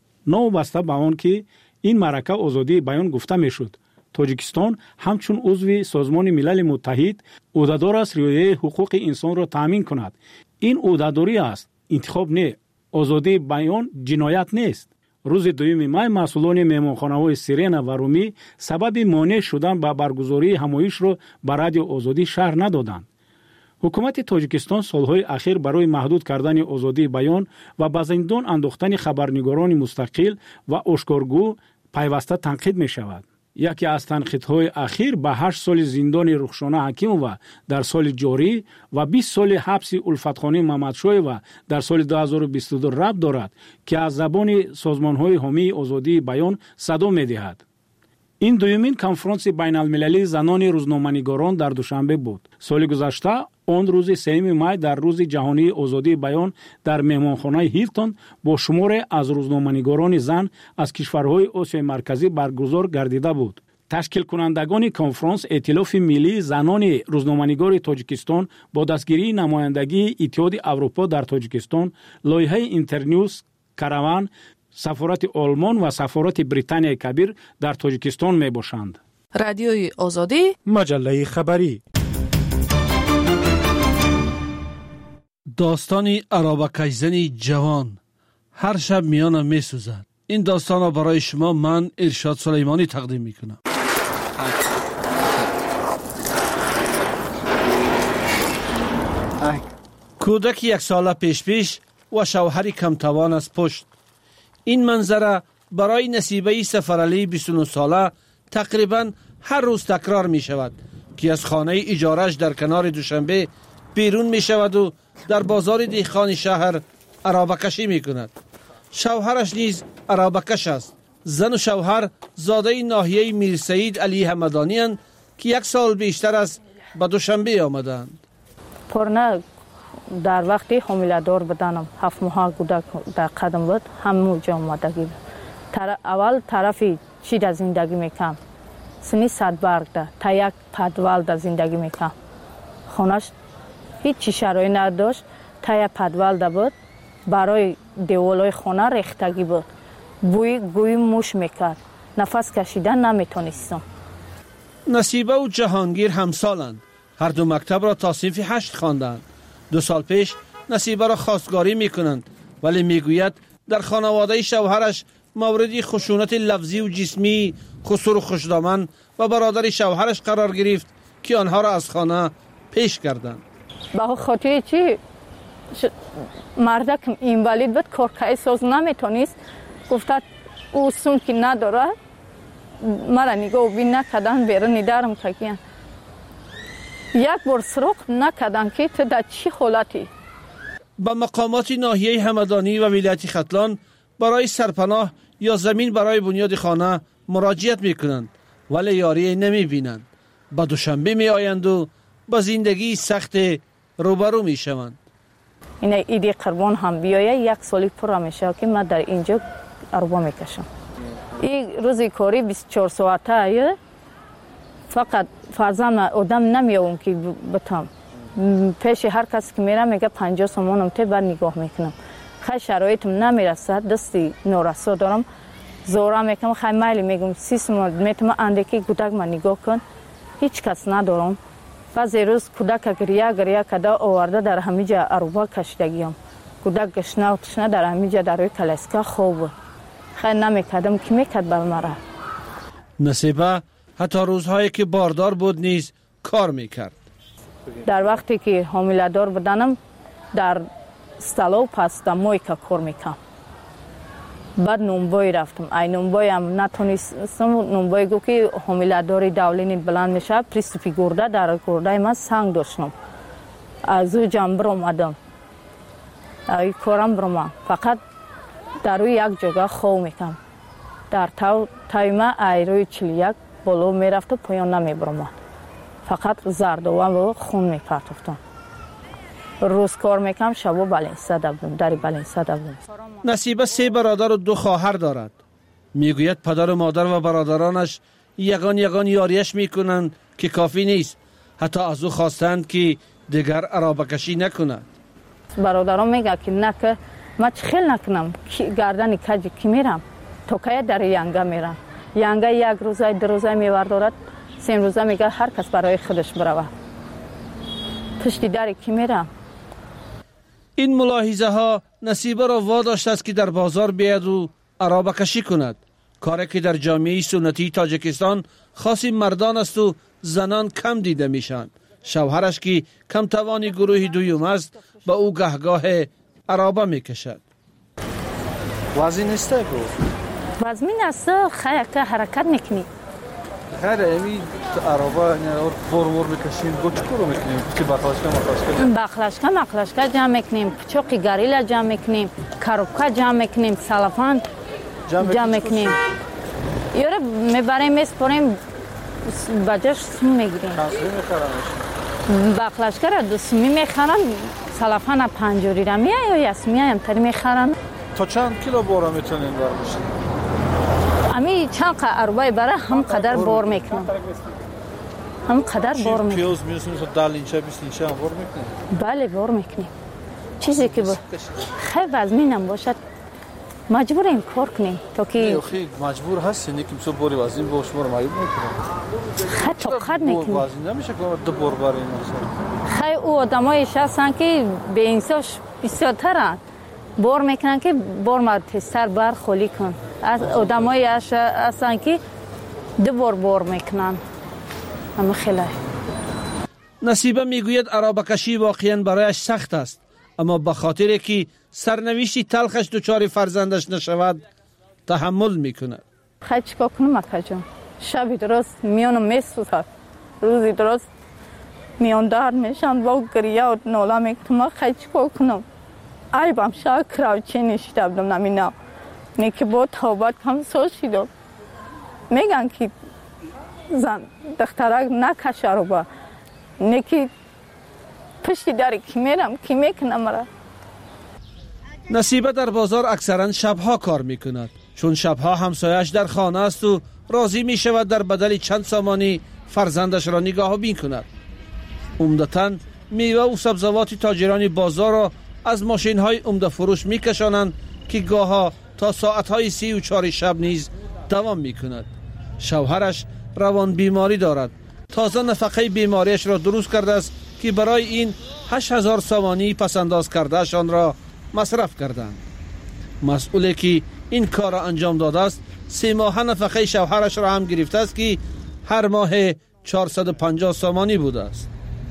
Speaker 2: نوبسته به آن که این معرکه آزادی بیان گفته میشد، تاجیکستان همچون عضو سازمان ملل متحد عهدهدار است رعایت حقوق انسان را تامین کند. این عهدهداری است، انتخاب نه. آزادی بیان جنایت نیست. روز دوم می مسئولان مهمانخانه‌های سیرنا و رومی سبب مانع شدن به برگزاری همایش را به رادیو آزادی شرح ندادند. حکومت تاجیکستان سالهای اخیر برای محدود کردن آزادی بیان و به زندان انداختن خبرنگاران مستقل و آشکارگو پیوسته تنقید می شود. یکی از تنقیدهای اخیر به هشت سال زندان رخشانه حکیمووا در سال جاری و بیست سال حبس الفتخانه محمدشایوا در سال دو هزار و بیست و دو ربط دارد که از زبان سازمان‌های حامی آزادی بیان صدا می‌دهد. این دومین کنفرانس بین المللی زنان روزنامه‌نگاران در دوشنبه بود. سال گذشته آن روز سوم می در روز جهانی آزادی بیان در مهمانخانه هیلتون با شمار از روزنامه‌نگاران زن از کشورهای آسیای مرکزی برگزار گردیده بود. تشکیل کنندگان کنفرانس ائتلاف ملی زنان روزنامه‌نگار تاجیکستان با دستگیری نمایندگی اتحاد اروپا در تاجیکستان، لایحه اینترنیوز، کاروان، سفارت آلمان و سفارت بریتانیای کبیر در تاجیکستان می باشند.
Speaker 4: رادیوی آزادی،
Speaker 10: مجله خبری.
Speaker 3: داستان عرابکشزنی جوان هر شب میانم می سوزد. این داستان را برای شما من ارشاد سلیمانی تقدیم می کنم. کودک یک ساله پیش پیش و شوهری کم توان از پشت. این منظره برای نصیبه سفرعلی بیست و نه ساله تقریبا هر روز تکرار می شود که از خانه اجارش در کنار دوشنبه بیرون می شود و در بازار دیخان شهر عرابکشی می کند. شوهرش نیز عرابکش است. زن و شوهر زاده ناحیه میر سعید علی همدانی اند که یک سال بیشتر از به دوشنبه آمدند.
Speaker 6: پرنه در وقتی حامله دار بدنم هفت ماه کودک در قدم بود، همون جا آمدگی بود. اول طرفی چی در زندگی میکم سنی صد برگ ده تا یک پدوال ده زندگی میکنم. خونش هیچی شرایط نداشت، تا یک پدوال ده بود. برای دیوالای خونه ریختگی بود. بوی گوی موش میکرد. نفس کشیدن نمیتونستم.
Speaker 3: نصیبه و جهانگیر همسالند. هر دو مکتب را تا صنف هشت خواندند. دو سال پیش نصیبه را خواستگاری میکنند، ولی میگوید در خانواده شوهرش موردی خشونت لفظی و جسمی خسور و خوشدامن و برادر شوهرش قرار گرفت که آنها را از خانه پیش کردند.
Speaker 6: به خاطر چی ش... مرده که اینوالید بود کارکای ساز نمیتونست، گفتد او سون که نداره مرا نگاه بین نکردن بیرون ندارم کگیان. یک بار سراغ نکردن که تو در چی حالتی.
Speaker 3: با مقامات ناحیه همدانی و ولایت ختلان برای سرپناه یا زمین برای بنیاد خانه مراجعت میکنند، ولی یاری نمی بینند. با دوشنبه می آیند و با زندگی سخت روبرو می شوند.
Speaker 6: این ایدی قربان هم بیایه یک سالی پر میشه که من در اینجا اربا میکشم. این روزی کاری بیست و چهار ساعته ایه، فقط فرزم آدم نمیاوم که بتم. پیش هر کس که میرم میگه پنجاه سومانم ته بعد نگاه میکنم. خیلی شرایطم نمیرسد، دستی نورسا دارم، زورا میکنم، خیلی مایلی میگم سی سومان میتونم اندکی کودک من نگاه کن، هیچ کس ندارم. بعضی روز کودک گریه گریه کده آورده در همیجا اروبا کشتگیم. کودک گشنه و تشنه در همیجا در روی کلاسکا خوب. خیلی نمیکردم که میکرد بر مرا.
Speaker 3: نصیبه حتی روزهایی که باردار بود نیز کار میکرد.
Speaker 6: در وقتی که حامله دار بودنم در استالو پاستا مویکا کار میکنم. بعد نونبای رفتم. ای نونبای هم نتونستم. نونبای گو که حامله داری دولینی بلند میشه، پریستوپی گرده در گرده من سنگ داشتم. از او جان برم آدم. ای کارم برم. فقط در روی یک جگه خو میکنم. در تاو تایما ای روی چلیک بلو میرفت و پایان نمیبرم. فقط زرد و خون میپرتفتم. روز کار میکنم، شب بلنسه دبلم، داری بلنسه دبلم.
Speaker 3: نصیبه سه برادر و دو خواهر دارد. میگوید پدر و مادر و برادرانش یگان یگان یاریش میکنند که کافی نیست. حتی از او خواستند که دیگر عرابه کشی نکند.
Speaker 6: برادران میگه که نکه ما چخیل نکنم، گردن کجی که میرم تو که در ینگه میرم. ینگه یک روزه دو روزه میوردارد، سیم روزه میگه هر کس برای خودش بروه. پشتی داری که میرم.
Speaker 3: این ملاحظه ها نصیبه را واداشت است که در بازار بیاید و عرابه کشی کند. کاری که در جامعه سنتی تاجیکستان خاصی مردان است و زنان کم دیده میشند. شوهرش که کم توانی گروه دویم است با او گهگاه عرابه میکشد.
Speaker 7: وزین است گفت.
Speaker 6: وزمین است خیلی که حرکت میکنی.
Speaker 7: خیلی امی عرابه نور بور میکشیم. گو چکورو میکنیم؟ که بخلاشکا مخلاشکا.
Speaker 6: بخلاشکا مخلاشکا جمع میکنیم. چوقی گاریلا جمع میکنیم. کاروبکا جمع میکنیم. سلافان جمع میکنیم. یوره میبریم میسپریم بجاش سوم میگیریم.
Speaker 7: چند میخرنش؟
Speaker 6: بخلاشکا را دو سومی میخرن. سلافان پنجوری را میای یا یسمی هم تری میخرن.
Speaker 7: تا چند کیلو بورا میتونین برمشین؟
Speaker 6: امی چند قربای برای هم قدر بار میکنم. هم قدر بار میکنم.
Speaker 7: پیاز میرسیم تا دل اینچه بیست اینچه هم بار میکنیم؟
Speaker 6: بله بار میکنیم. چیزی که با خیلی وزمینم باشد مجبوریم کار کنیم تا که
Speaker 7: خیلی مجبور هستی نیکیم سو باری وزین با شما رو معیوب میکنم.
Speaker 6: خیلی طاقت میکنیم.
Speaker 7: وزین نمیشه که دو بار برین.
Speaker 6: خیلی او آدمایش هستن که به انساش بسیارترن. بار میکنن که بار مرد سر بر خالی کن. از آدمایی هستن که دو بار بار میکنن. اما خیلی
Speaker 3: نصیبه میگوید عرابه کشی واقعا برایش سخت است، اما به خاطر که سرنوشتی تلخش دچار فرزندش نشود تحمل میکند.
Speaker 6: خیلی چیکار کنم اکا جان؟ شبی درست میانم میسوزد، روزی درست میان درد میشن با گریه و ناله میکنم. خیلی چیکار کنم؟ عیبم شاید کراوچی نشیده بودم نمینا نیکی با توبت کم سو شیدم. میگن که زن دخترک نکشه رو با نیکی پشتی داری که میرم که میکنم مرا.
Speaker 3: نصیبه در بازار اکثرا شبها کار میکند، چون شبها همسایش در خانه است و راضی می شود در بدل چند سامانی فرزندش را نگاه بین کند. عمدتاً میوه و سبزوات تاجران بازار را از ماشین های عمده فروش می کشانند که گاها تا ساعت های سی و چهار شب نیز دوام می کند. شوهرش روان بیماری دارد. تازه نفقه بیماریش را درست کرده است که برای این هشت هزار سامانی پسنداز کردهشان را مصرف کردند. مسئولی که این کار را انجام داده است سه ماه نفقه شوهرش را هم گرفته است که هر ماه چهارصد و پنجاه سامانی بوده است.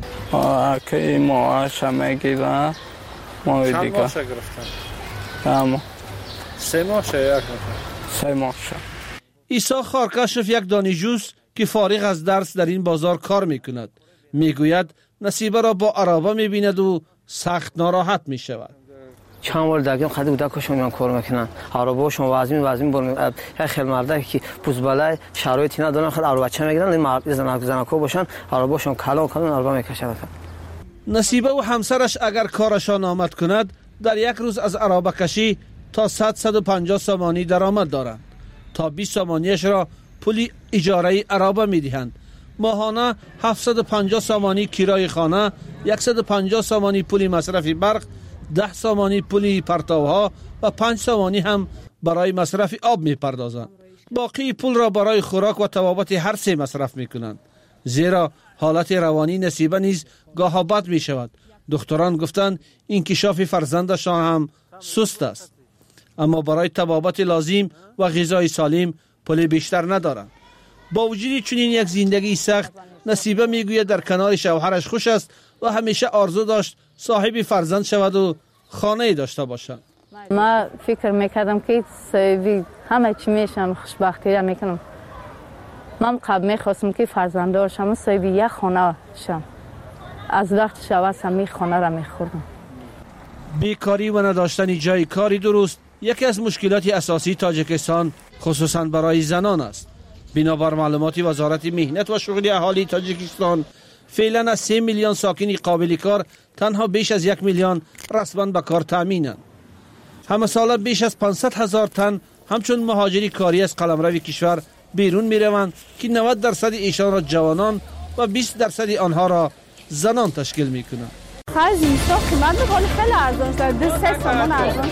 Speaker 8: که ماهش هم میگیرن ماه دیگه
Speaker 3: چند ماه گرفتن؟
Speaker 8: اما
Speaker 3: سه ماه شد.
Speaker 8: سه ماه شد.
Speaker 3: عیسی خارکشف یک دانشجوست که فارغ از درس در این بازار کار میکند. میگوید نصیبه را با عرابه میبیند و سخت ناراحت میشود.
Speaker 9: چند بار دیگه خود بوده که شما کار میکنن عربا شما وازمی وازمی برم خیلی مرده که پوزبالای شرایطی ندارن خود عربا چه میگن مرد زن زنکو باشن عرباشون کلا کلا عربا میکشن.
Speaker 3: نصیبه و همسرش اگر کارشان آمد کند در یک روز از عربه کشی تا صد صد و پنجاه سامانی درآمد دارند. تا بیست سامانیش را پولی اجاره عربه میدهند. ماهانه هفتصد و پنجاه سامانی کرای خانه، صد و پنجاه سامانی پولی مصرف برق، ده سامانی پولی پرتوها و پنج سامانی هم برای مصرف آب می پردازند. باقی پول را برای خوراک و طبابت هر سه مصرف می کنند. زیرا حالت روانی نصیبه نیز گاه بد می شود. دکتران گفتند انکشاف فرزندشان هم سست است. اما برای طبابت لازم و غذای سالم پول بیشتر ندارند. با وجود چنین یک زندگی سخت، نصیبه میگوید در کنار شوهرش خوش است و همیشه آرزو داشت صاحب فرزند شود و خانه داشته باشد.
Speaker 6: ما فکر میکردم که صاحبی همه چی میشم، خوشبختی را میکنم. من قبل میخواستم که فرزنددار شم، صاحبی یک خانه شم. از وقت شود همی خانه را میخوردم.
Speaker 3: بیکاری و نداشتن جای کاری درست یکی از مشکلات اساسی تاجیکستان خصوصا برای زنان است. بنابر معلومات وزارت مهنت و شغل اهالی تاجیکستان، فعلا از سه میلیون ساکن قابل کار تنها بیش از یک میلیون رسما به کار تامینند. همه ساله بیش از پانصد هزار تن همچون مهاجری کاری از قلمرو کشور بیرون می روند که نود درصد ایشان را جوانان و بیست درصد آنها را زنان تشکیل می کنند.
Speaker 6: خیلی میسا قیمت بخوری خیلی ارزان شد. دو سه سامان ارزان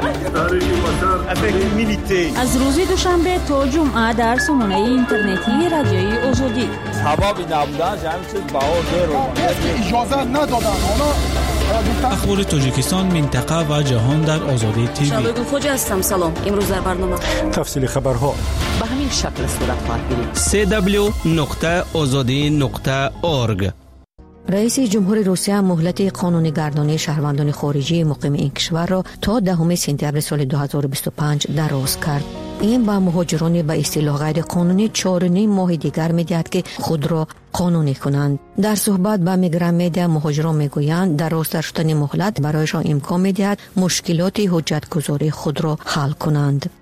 Speaker 12: شد. از روز دوشنبه تا جمعه در سامانه اینترنتی رادیوی آزادی.
Speaker 10: سببی نبودن همین چیز بها زیرو. اجازه ندادن.
Speaker 11: اخبار تاجیکستان، منطقه و جهان در آزادی تیوی.
Speaker 15: شبگون خوجه هستم. سلام. امروز در برنامه
Speaker 10: تفصیل خبرها
Speaker 15: به همین شکل صورت خواهد گرفت.
Speaker 13: سی دبلیو نقطه آزادی نقطه اورگ.
Speaker 14: رئیس جمهور روسیه مهلت قانونی‌گردانی شهروندان خارجی مقیم این کشور را تا دهم سپتامبر سال دو هزار و بیست و پنج دراز کرد. این با مهاجران به اصطلاح غیر قانونی چهار و نیم ماه دیگر می‌دهد که خود را قانونی کنند. در صحبت با میگرام مدیا مهاجران میگویند درازتر شدن مهلت برایشان امکان می‌دهد مشکلات حجت‌گذاری خود را حل کنند.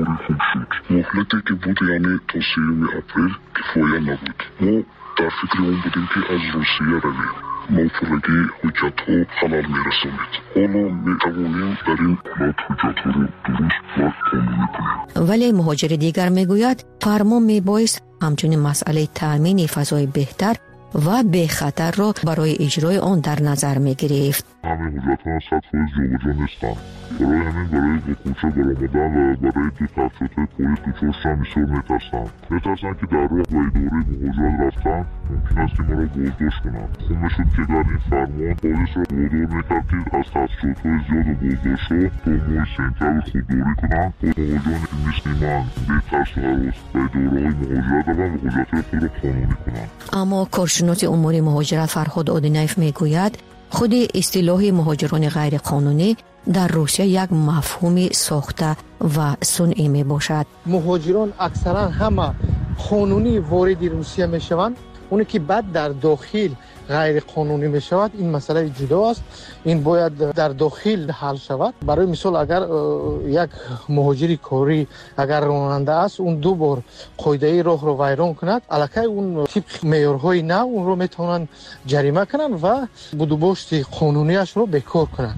Speaker 16: مهلتی که بود یعنی تا سیوم اپریل کفایه نبود. ما در فکر اون بودیم که از روسیه رویم موفقی حجت ها حلال میرسونید. حالا میتوانیم در این حالت حجت ها رو درست و قانونی کنیم.
Speaker 14: ولی مهاجر دیگر میگوید فرمان میبایست همچنین مسئله تأمین فضای بهتر و به خطر را برای اجرای آن در نظر میگرفت.
Speaker 16: همین حجت ها صد فیصد جابجا نیستند. برای همین برای به کوچه برآمدن و برای دو تفریط پلیس دچار شدن بسیار میترسند. میترسند که در راه و اداره مهاجرت رفتن ممکن است که ما را بازداشت کنند. خوب میشد که در این فرمان پلیس را وادار میکرد که از تحصیلاتهای زیاد و بازداشتها تا ماه سپتامبر خودداری کنند تا مهاجران مثل من بهترس و هراس به ادارههای مهاجرت روند و حجتهای خود را قانونی کنند.
Speaker 14: اما کارشناس امور مهاجرت فرهاد آدینایف میگوید خود اصطلاح مهاجران غیر قانونی در روسیه یک مفهوم ساخته و صنعی می باشد.
Speaker 26: مهاجران اکثرا همه قانونی وارد روسیه می شوند، اونی که بعد در داخل غیر قانونی می شود این مسئله جدا است. این باید در داخل حل شود. برای مثال اگر یک مهاجری کاری اگر راننده است اون دو بار قاعده راه رو ویران کند، الکی اون طبق معیارهای نو اون رو میتونن جریمه کنند و بودوباشت قانونیش رو بکار کنند.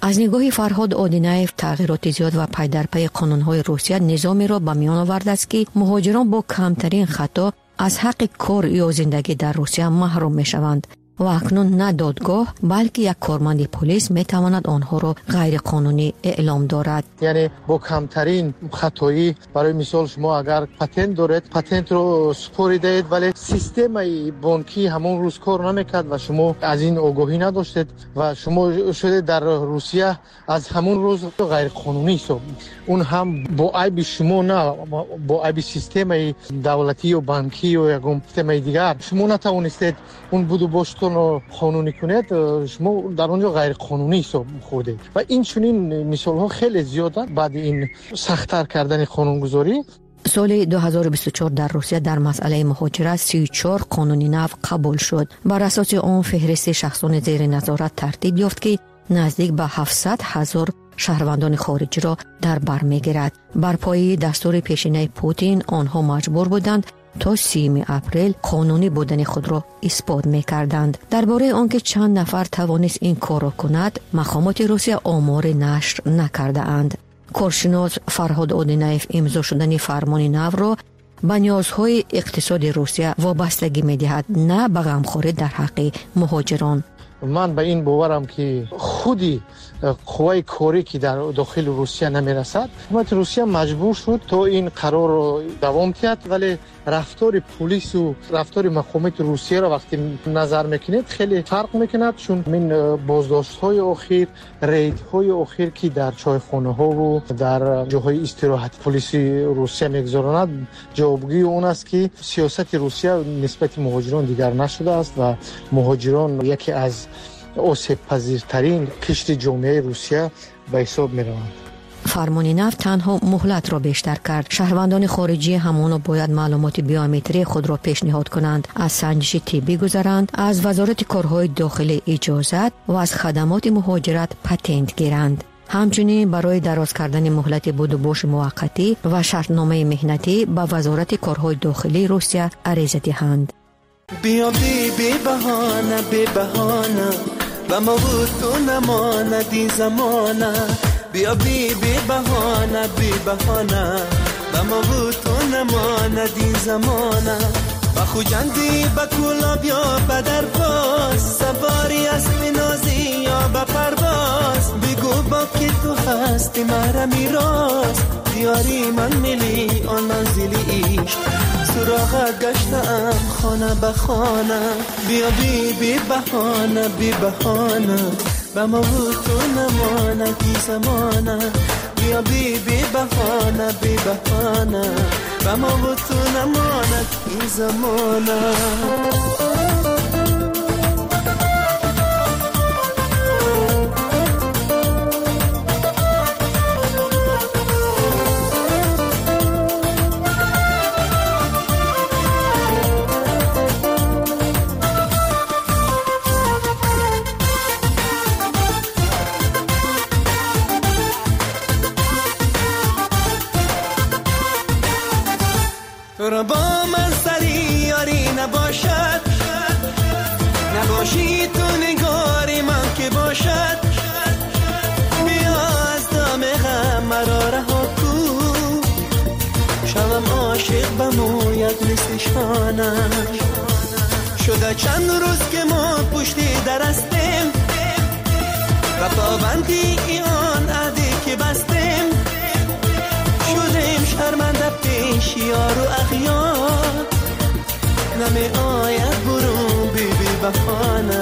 Speaker 14: از نگاه فرهاد اودینایف تغییرات زیاد و پی در پی قانون‌های روسیه نظامی را به میان آورده است که مهاجران با کمترین خطا از حق کار یا زندگی در روسیه محروم می‌شوند و اکنون نه دادگاه بلکه یک کارمند پلیس میتواند آنها را غیر قانونی اعلام دارد.
Speaker 26: یعنی با کمترین خطایی، برای مثال شما اگر پتنت دارید، پتنت رو سپردید ولی سیستم بانکی همون روز کار نمیکرد و شما از این آگاهی نداشتید و شما شده در روسیه از همون روز غیر قانونی شد. اون هم با عیب شما نه، با عیب سیستم دولتی و بانکی و یکم سیستم دیگر شما نتوانستید اون بودو باشتون رو قانونی کنید، شما در اونجا غیر قانونی حساب خوردید و این چنین مثال ها خیلی زیاده. بعد این سخت‌تر کردن قانونگذاری
Speaker 14: سال دو هزار و بیست و چهار در روسیه در مسئله مهاجرت سی و چهار قانونی نو قبول شد. بر اساس آن فهرست شخصان زیر نظارت ترتیب یافت که نزدیک به هفتصد هزار شهروندان خارجی را در بر می‌گیرد. بر پایه دستور پیشینه پوتین آنها مجبور بودند تا سیوم اپریل قانونی بودن خود را اثبات می‌کردند. درباره آنکه چند نفر توانست این کار را کند، مقامات روسیه آمار نشر نکرده اند. کارشناس فرهاد اودینایف امضا شدن فرمان نو را به نیازهای اقتصاد روسیه وابستگی می‌دهد، نه به غمخواری در حق مهاجران.
Speaker 26: من به این باورم که خودی قوای کاری که در داخل روسیه نمیرسد، حکومت روسیه مجبور شد تا این قرار رو دوام دهد، ولی رفتار پلیس و رفتار مقامات روسیه را وقتی نظر میکنید خیلی فرق میکند، چون من بازداشت های اخیر، رید های اخیر که در چایخانه ها و در جاهای استراحت پلیس روسیه میگذراند، جوابگوی اون است که سیاست روسیه نسبت مهاجران دیگر نشده است و مهاجران یکی از آسیب پذیرترین قشر جامعه روسیه به حساب می روند.
Speaker 14: فرمان نو تنها مهلت را بیشتر کرد. شهروندان خارجی همانا باید معلومات بیومتری خود را پیشنهاد کنند، از سنجش طبی گذرند، از وزارت کارهای داخلی اجازت و از خدمات مهاجرت پتنت گیرند. همچنین برای دراز کردن مهلت بودوباش موقتی و شرطنامه مهنتی به وزارت کارهای داخلی روسیه عریضه دهند.
Speaker 17: بیا بی بی بهانه بی بهانه و ما بود تو نماندی زمانه، بیا بی بی بهانه بی بهانه و ما بود تو نماندی زمانه، و خوجندی با کولا بیا بدر باز، سواری اسب نازی یا با پرواز، بگو با که تو هستی مرا میراز، دیاری من ملی آن منزلی عشق، سراغت گشتم خانه به خانه، بیا بی بی بهانه بی بهانه و ما بود تو نماندی زمانه، بیا بی بی بهانه بی بهانه و ما بود تو نماندی زمانه. تو را با من سری یاری نباشد، نباشی تو نگاری من که باشد، بیا از دام غم مرا رها کن، شوم عاشق بموید مثل شانم، شده چند روز که ما پشتی درستیم و پابندی آن عهدی که بستیم، شدیم شرمنده پیش یار و اغیار، نمی آید برون بی بی بخانه،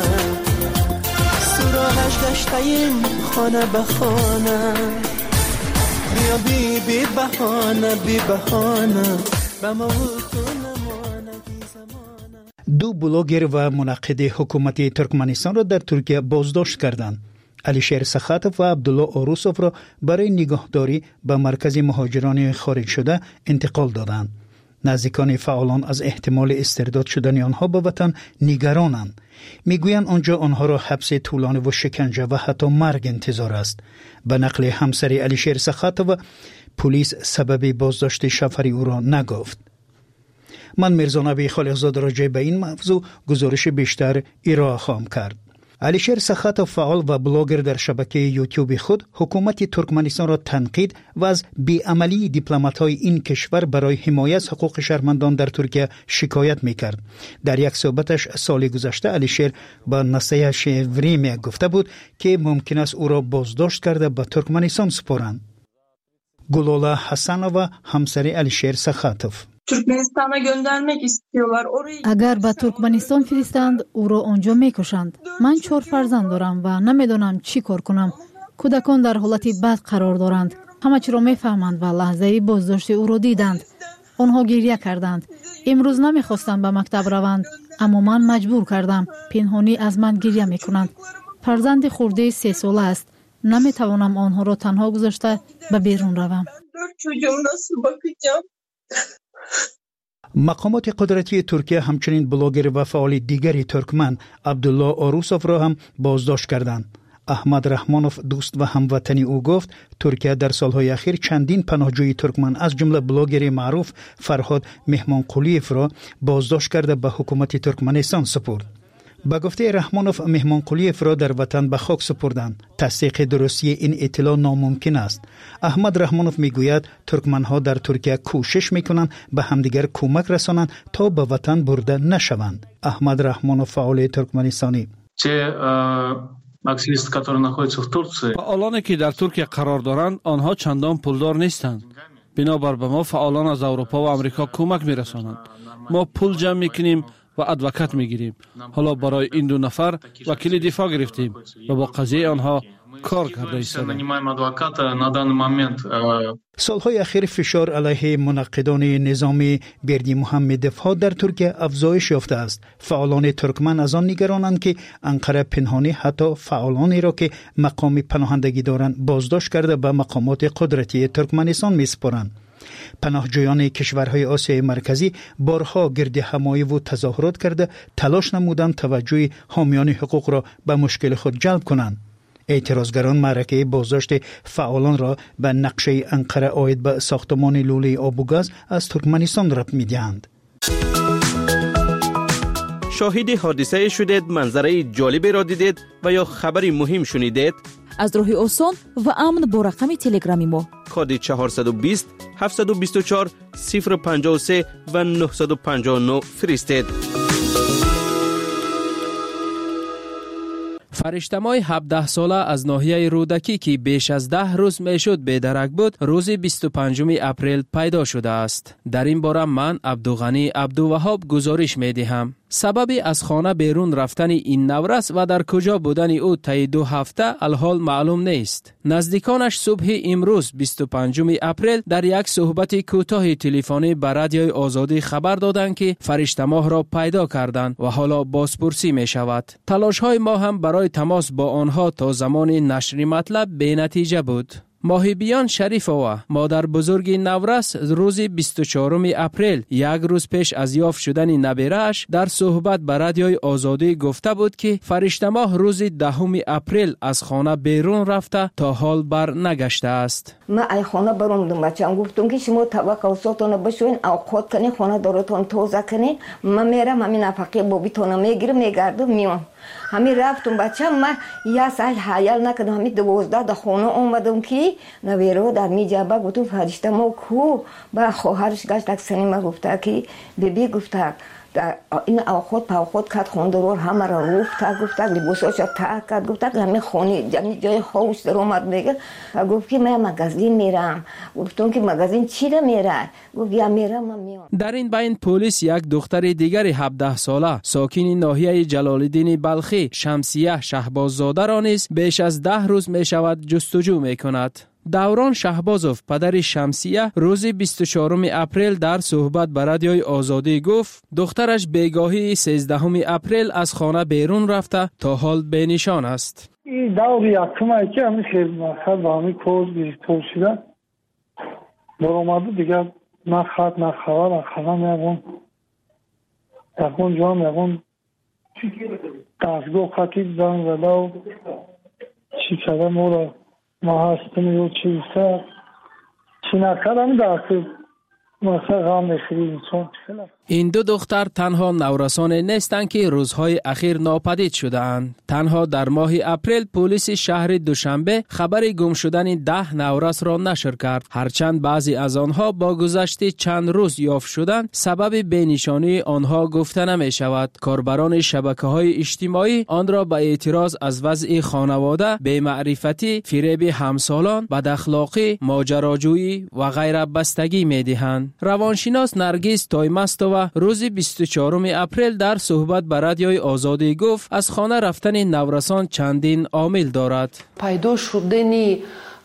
Speaker 17: سراغش گشتیم خانه به خانه، بیا بی بی بهانه بی بهانه به ما تو نماندی زمانه.
Speaker 18: دو بلاگر و منعقد حکومت ترکمنستان را در ترکیه بازداشت کردند. علیشیر سخاتوف و عبدالله اوروسوف را برای نگهداری به مرکز مهاجران خارج شده انتقال دادند. نزدیکان فعالان از احتمال استرداد شدن آنها به وطن نگرانند. میگویند آنجا آنها را حبس طولانی و شکنجه و حتی مرگ انتظار است. به نقل همسر علیشیر سخاتوف، پلیس سبب بازداشت شفری او را نگفت. من میرزا نبی خالقزاده راجع به این موضوع گزارش بیشتر ارائه خواهم کرد. علیشیر سخاتوف فعال و بلاگر در شبکه یوتیوب خود حکومت ترکمنستان را تنقید و از بی‌عملی دیپلمات‌های این کشور برای حمایت از حقوق شهروندان در ترکیه شکایت می‌کرد. در یک صحبتش سال گذشته علیشیر با نسیه شوریم گفته بود که ممکن است او را بازداشت کرده به ترکمنستان سپارند. گلولا حسنova همسر علیشیر سخاتوف:
Speaker 1: Türkmenistan'a göndermek istiyorlar. Orayı
Speaker 5: اگر به ترکمنستان فرستند او را آنجا میکشند. من چهار فرزند دارم و نمیدونم چی کار کنم. کودکان در حالت بد قرار دارند. همه چی را میفهمند و لحظه بازداشت او را دیدند. آنها گریه کردند. امروز نمیخواستند به مکتب روند، اما من مجبور کردم. پنهانی از من گریه میکنند. فرزند خورده سه ساله است. نمیتوانم آنها را تنها گذاشته به بیرون روم.
Speaker 1: dört çocuğum nasıl bakacağım?
Speaker 18: مقامات قدرتی ترکیه همچنین بلاگر و فعال دیگری ترکمن عبدالله اوروسوف را هم بازداشت کردند. احمد رحمانوف دوست و هموطنی او گفت ترکیه در سالهای اخیر چندین پناهجوی ترکمن از جمله بلاگر معروف فرهاد مهمانقلیف را بازداشت کرده به حکومت ترکمنستان سپرد. با گفته رحمانوف مهمانقلیف را در وطن به خاک سپردند. تصدیق درستی این اطلاع ناممکن است. احمد رحمانوف میگوید ترکمنها در ترکیه کوشش میکنند به همدیگر کمک رسانند تا به وطن برده نشوند. احمد رحمانوف فعال ترکمنستانی:
Speaker 3: فعالانی که در ترکیه قرار دارند آنها چندان پولدار نیستند. بنابر به ما فعالان از اروپا و آمریکا کمک میرسانند. ما پول جمع میکنیم و ادوکات میگیریم. حالا برای این دو نفر وکیل دفاع گرفتیم و با قضیه آنها کار کرده ایستادیم.
Speaker 18: سالهای اخیر فشار علیه منقدان نظام بردی محمدیف ها در ترکیه افزایش یافته است. فعالان ترکمن از آن نگرانند که انقره پنهانی حتی فعالانی را که مقام پناهندگی دارند بازداشت کرده به مقامات قدرتی ترکمنستان میسپارند. پناهجویان کشورهای آسیای مرکزی بارها گرد همایی و تظاهرات کرده تلاش نمودند توجه حامیان حقوق را به مشکل خود جلب کنند. اعتراضگران معرکه بازداشت فعالان را به نقشه انقره عاید به ساختمان لوله آب و گاز از ترکمنستان ربط می‌دهند.
Speaker 13: شاهد حادثه شدید، منظره جالبی را دیدید و یا خبری مهم شنیدید؟
Speaker 12: از راه آسان و امن با رقم تلگرامی ما
Speaker 13: کد چهارصد و بیست هفتصد و بیست و چهار صفر پنجاه و سه و نهصد و پنجاه و نه فرستید.
Speaker 3: فرشتمای هفده ساله از ناحیه رودکی که بیش از ده روز میشد بی‌درک بود، روز بیست و پنجم اپریل پیدا شده است. در این باره من عبدالغنی عبدالوهاب گزارش میدهم. سبب از خانه بیرون رفتن این نورس و در کجا بودن او طی دو هفته الحال معلوم نیست. نزدیکانش صبح امروز بیست و پنجم اپریل در یک صحبت کوتاه تلفنی به رادیوی آزادی خبر دادند که فرشته ماه را پیدا کردند و حالا بازپرسی می شود. تلاش های ما هم برای تماس با آنها تا زمان نشر مطلب بی نتیجه بود. ماهیبیان شریفова مادر بزرگ نورس روز بیست و چهارم اپریل یک روز پیش از یافت شدن نبیره‌اش در صحبت به رادیوی آزادی گفته بود که فرشته ماه روز دهم اپریل از خانه بیرون رفته تا حال بر نگشته است.
Speaker 19: من ای خانه بروندم بچه‌ام گفتم که شما توکلاتونو بشوین او خود کنین خانه دارتون توزه کنین من میرم همین نفقه بابیتونو میگیرم میگردم میام. همین رفتم بچه‌م من یا سال حیال نکردم همین دوازده در خانه اومدم که نویرو در می جابه گفتم فرشته ما کو با خواهرش گشت اکسنی ما گفته که بیبی گفته این خود پا خود کت خوندرور همه را روف تا گفته لباساش تا کت گفته همین خونی جمعی جای خوش در اومد میگه گفت که من مگزین میرم. گفتم که مگزین چی را میره؟ گفت یا میرم من میام.
Speaker 3: در این بین پلیس یک دختر دیگری هفده ساله ساکن ناحیه جلالالدین بلخی شمسیه شهباززاده را نیز بیش از ده روز می شود جستجو می کند. دوران شهبازوف پدر شمسیه روز بیست و چهارم اپریل در صحبت به رادیوی آزادی گفت دخترش بیگاهی سیزدهم اپریل از خانه بیرون رفته تا حال به نشان است.
Speaker 20: این دور یکم که همین خیلی مقصد و همین کوز بیشتر شده برآمده دیگه نه خط نه خبر نه خبر میگم یکون جا میگم دستگاه خطیب زن زده و چی کرده مورا ما هستیم یو چیزه چی نکردم دستی مثلا غم بخیری انسان
Speaker 2: این دو دختر تنها نورسان نیستند که روزهای اخیر ناپدید شده‌اند. تنها در ماه اپریل پلیس شهر دوشنبه خبر گم شدن ده نورس را نشر کرد. هرچند بعضی از آنها با گذشت چند روز یافت شدند، سبب بینشانی آنها گفته نمی شود. کاربران شبکه‌های اجتماعی آن را به اعتراض از وضع خانواده، بی‌معرفتی، فریب همسالان، بداخلاقی، ماجراجویی و غیره بستگی می‌دهند. روانشناس نرگس تایمستو روز بیست و چهارم اپریل در صحبت با رادیوی آزادی گفت از خانه رفتن نورسان چندین عامل دارد.
Speaker 21: پیدا شدن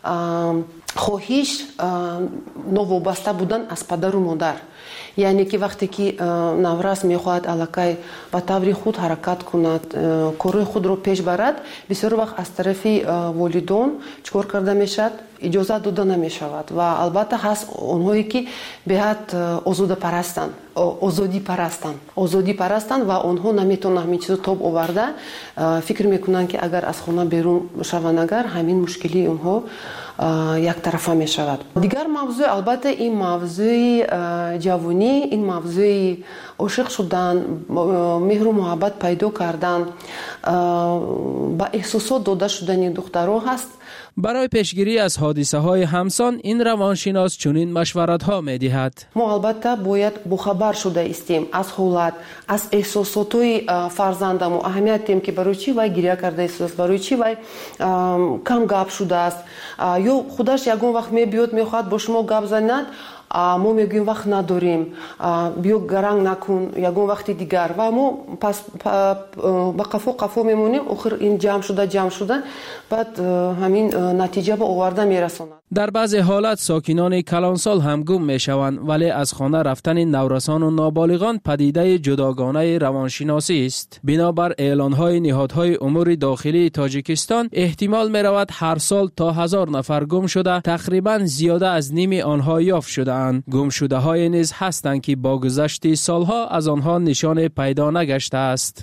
Speaker 21: خواهش نوابسته بودن از پدر و مادر، یعنی که وقتی که نورس میخواهد علاقه به طور خود حرکت کند، کار خود رو پیش برد، بسیار وقت از طرف والدین چکار کرده میشد، اجازه داده نمی شود. و البته هست اونهایی که بهت آزاد پرستند، آزادی پرستند، آزادی پرستند و اونها نمیتونن همین چیزو تاب آورده، فکر میکنن که اگر از خانه بیرون شوند اگر همین مشکلی اونها یک طرفه می شود. دیگر موضوع البته این موضوع جوانی، این موضوع عاشق شدن، مهر و محبت پیدا کردن، با احساسات داده شدن دخترها هست.
Speaker 2: برای پیشگیری از حادثه های همسان این روانشناس چنین مشورت ها می دهد.
Speaker 21: ما البته باید بخبر شده استیم از حالت، از احساسات های فرزندم و اهمیت دیم که برای چی وای گریه کرده است، برای چی وای کم گپ شده است، یا خودش یگون وقت می بیاد می خواهد با شما گپ زند، ما میگیم وقت نداریم، بیا گرنگ نکن یگون وقتی دیگر، و ما پس با قفو قفو میمونیم، آخر این جمع شده جمع شده بعد همین نتیجه به آورده میرساند.
Speaker 2: در بعضی حالت ساکنان کلانسال هم گم میشوند، ولی از خانه رفتن نورسان و نابالغان پدیده جداگانه روانشناسی است. بنابر اعلانهای نهادهای امور داخلی تاجیکستان احتمال میرود هر سال تا هزار نفر گم شده، تقریبا زیاده از نیم آنها یافت شده. گم شده های نیز هستند که با گذشت سالها از آنها نشان پیدا نگشته است.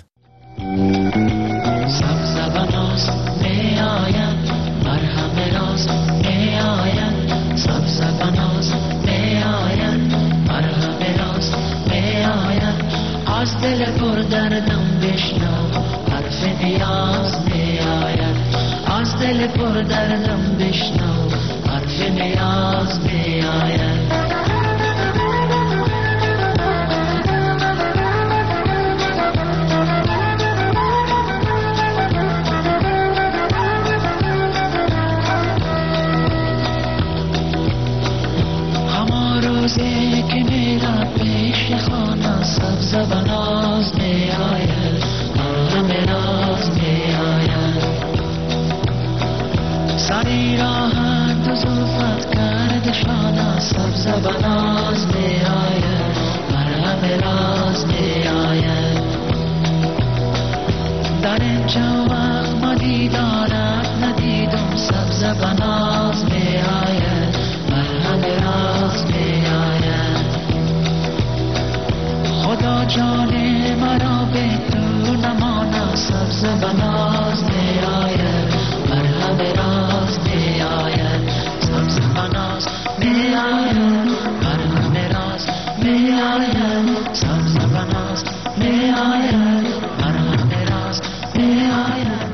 Speaker 22: از دل پر دردم بشنو حرف نیاز می آید، از دل پر دردم بشنو حرف نیاز می آید. همه روزی که میرم پیش خانه سبز و ناز می آید، همه ناز می آید. سری راهند و زلفت کرد شانه سبز و ناز می آید، همه راز می آید. در اینجا وقت ما دیدارت ندیدم سبز و ناز می آید، همه راز می آید. خدا جان مرا به تو نماند سبز و ناز می آید، مرهم راز می آید. سبز و ناز می آید، مرهم راز می آید. سبز و ناز می آید، مرهم راز می آید.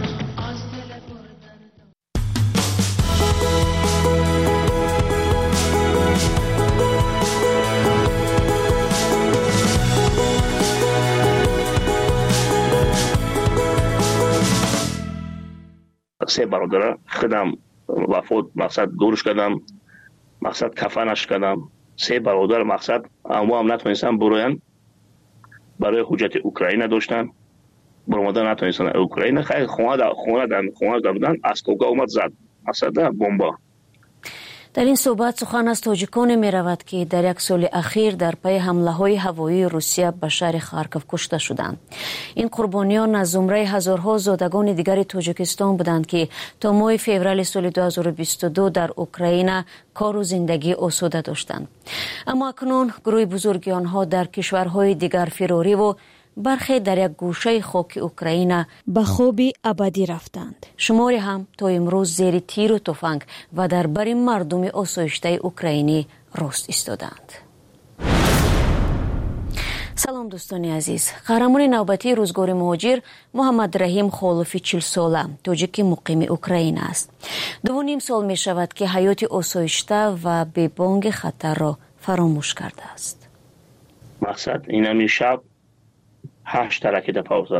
Speaker 23: سه برادر خودم وفات مقصد دورش کردم، مقصد کفنش کردم. سه برادر مقصد اما هم نتونستن بروین، برای حجت اوکراین داشتن، برآمدن نتونستن اوکراین. خیلی خونه در خونه در خونه در بودن، اسکوگا اومد زد مقصد بمبا.
Speaker 15: در این صحبت سخن از تاجیکان می رود که در یک سال اخیر در پی حمله های هوایی روسیه به شهر خارکوف کشته شدند. این قربانیان از زمره هزارها زادگان دیگر تاجیکستان بودند که تا ماه فوریه سال دو هزار و بیست و دو در اوکراین کار و زندگی آسوده داشتند. اما اکنون گروه بزرگی آنها در کشورهای دیگر فراری و برخی در یک گوشه خاک اوکراین به خوابی ابدی رفتند. شماری هم تا امروز زیر تیر و تفنگ و در بر مردم آسایشته اوکراینی راست ایستادند. салом дӯстони азиз. қаҳрамони навбатии рӯзгори муҳоҷир муҳаммад раҳим холифи чил сола тоҷики муқими Украина аст. ду ним сол мешавад ки ҳаёти осоишта ва бебонги хатарро фаромӯш кардааст.
Speaker 23: мақсад инами шаб ҳашт ракета пауза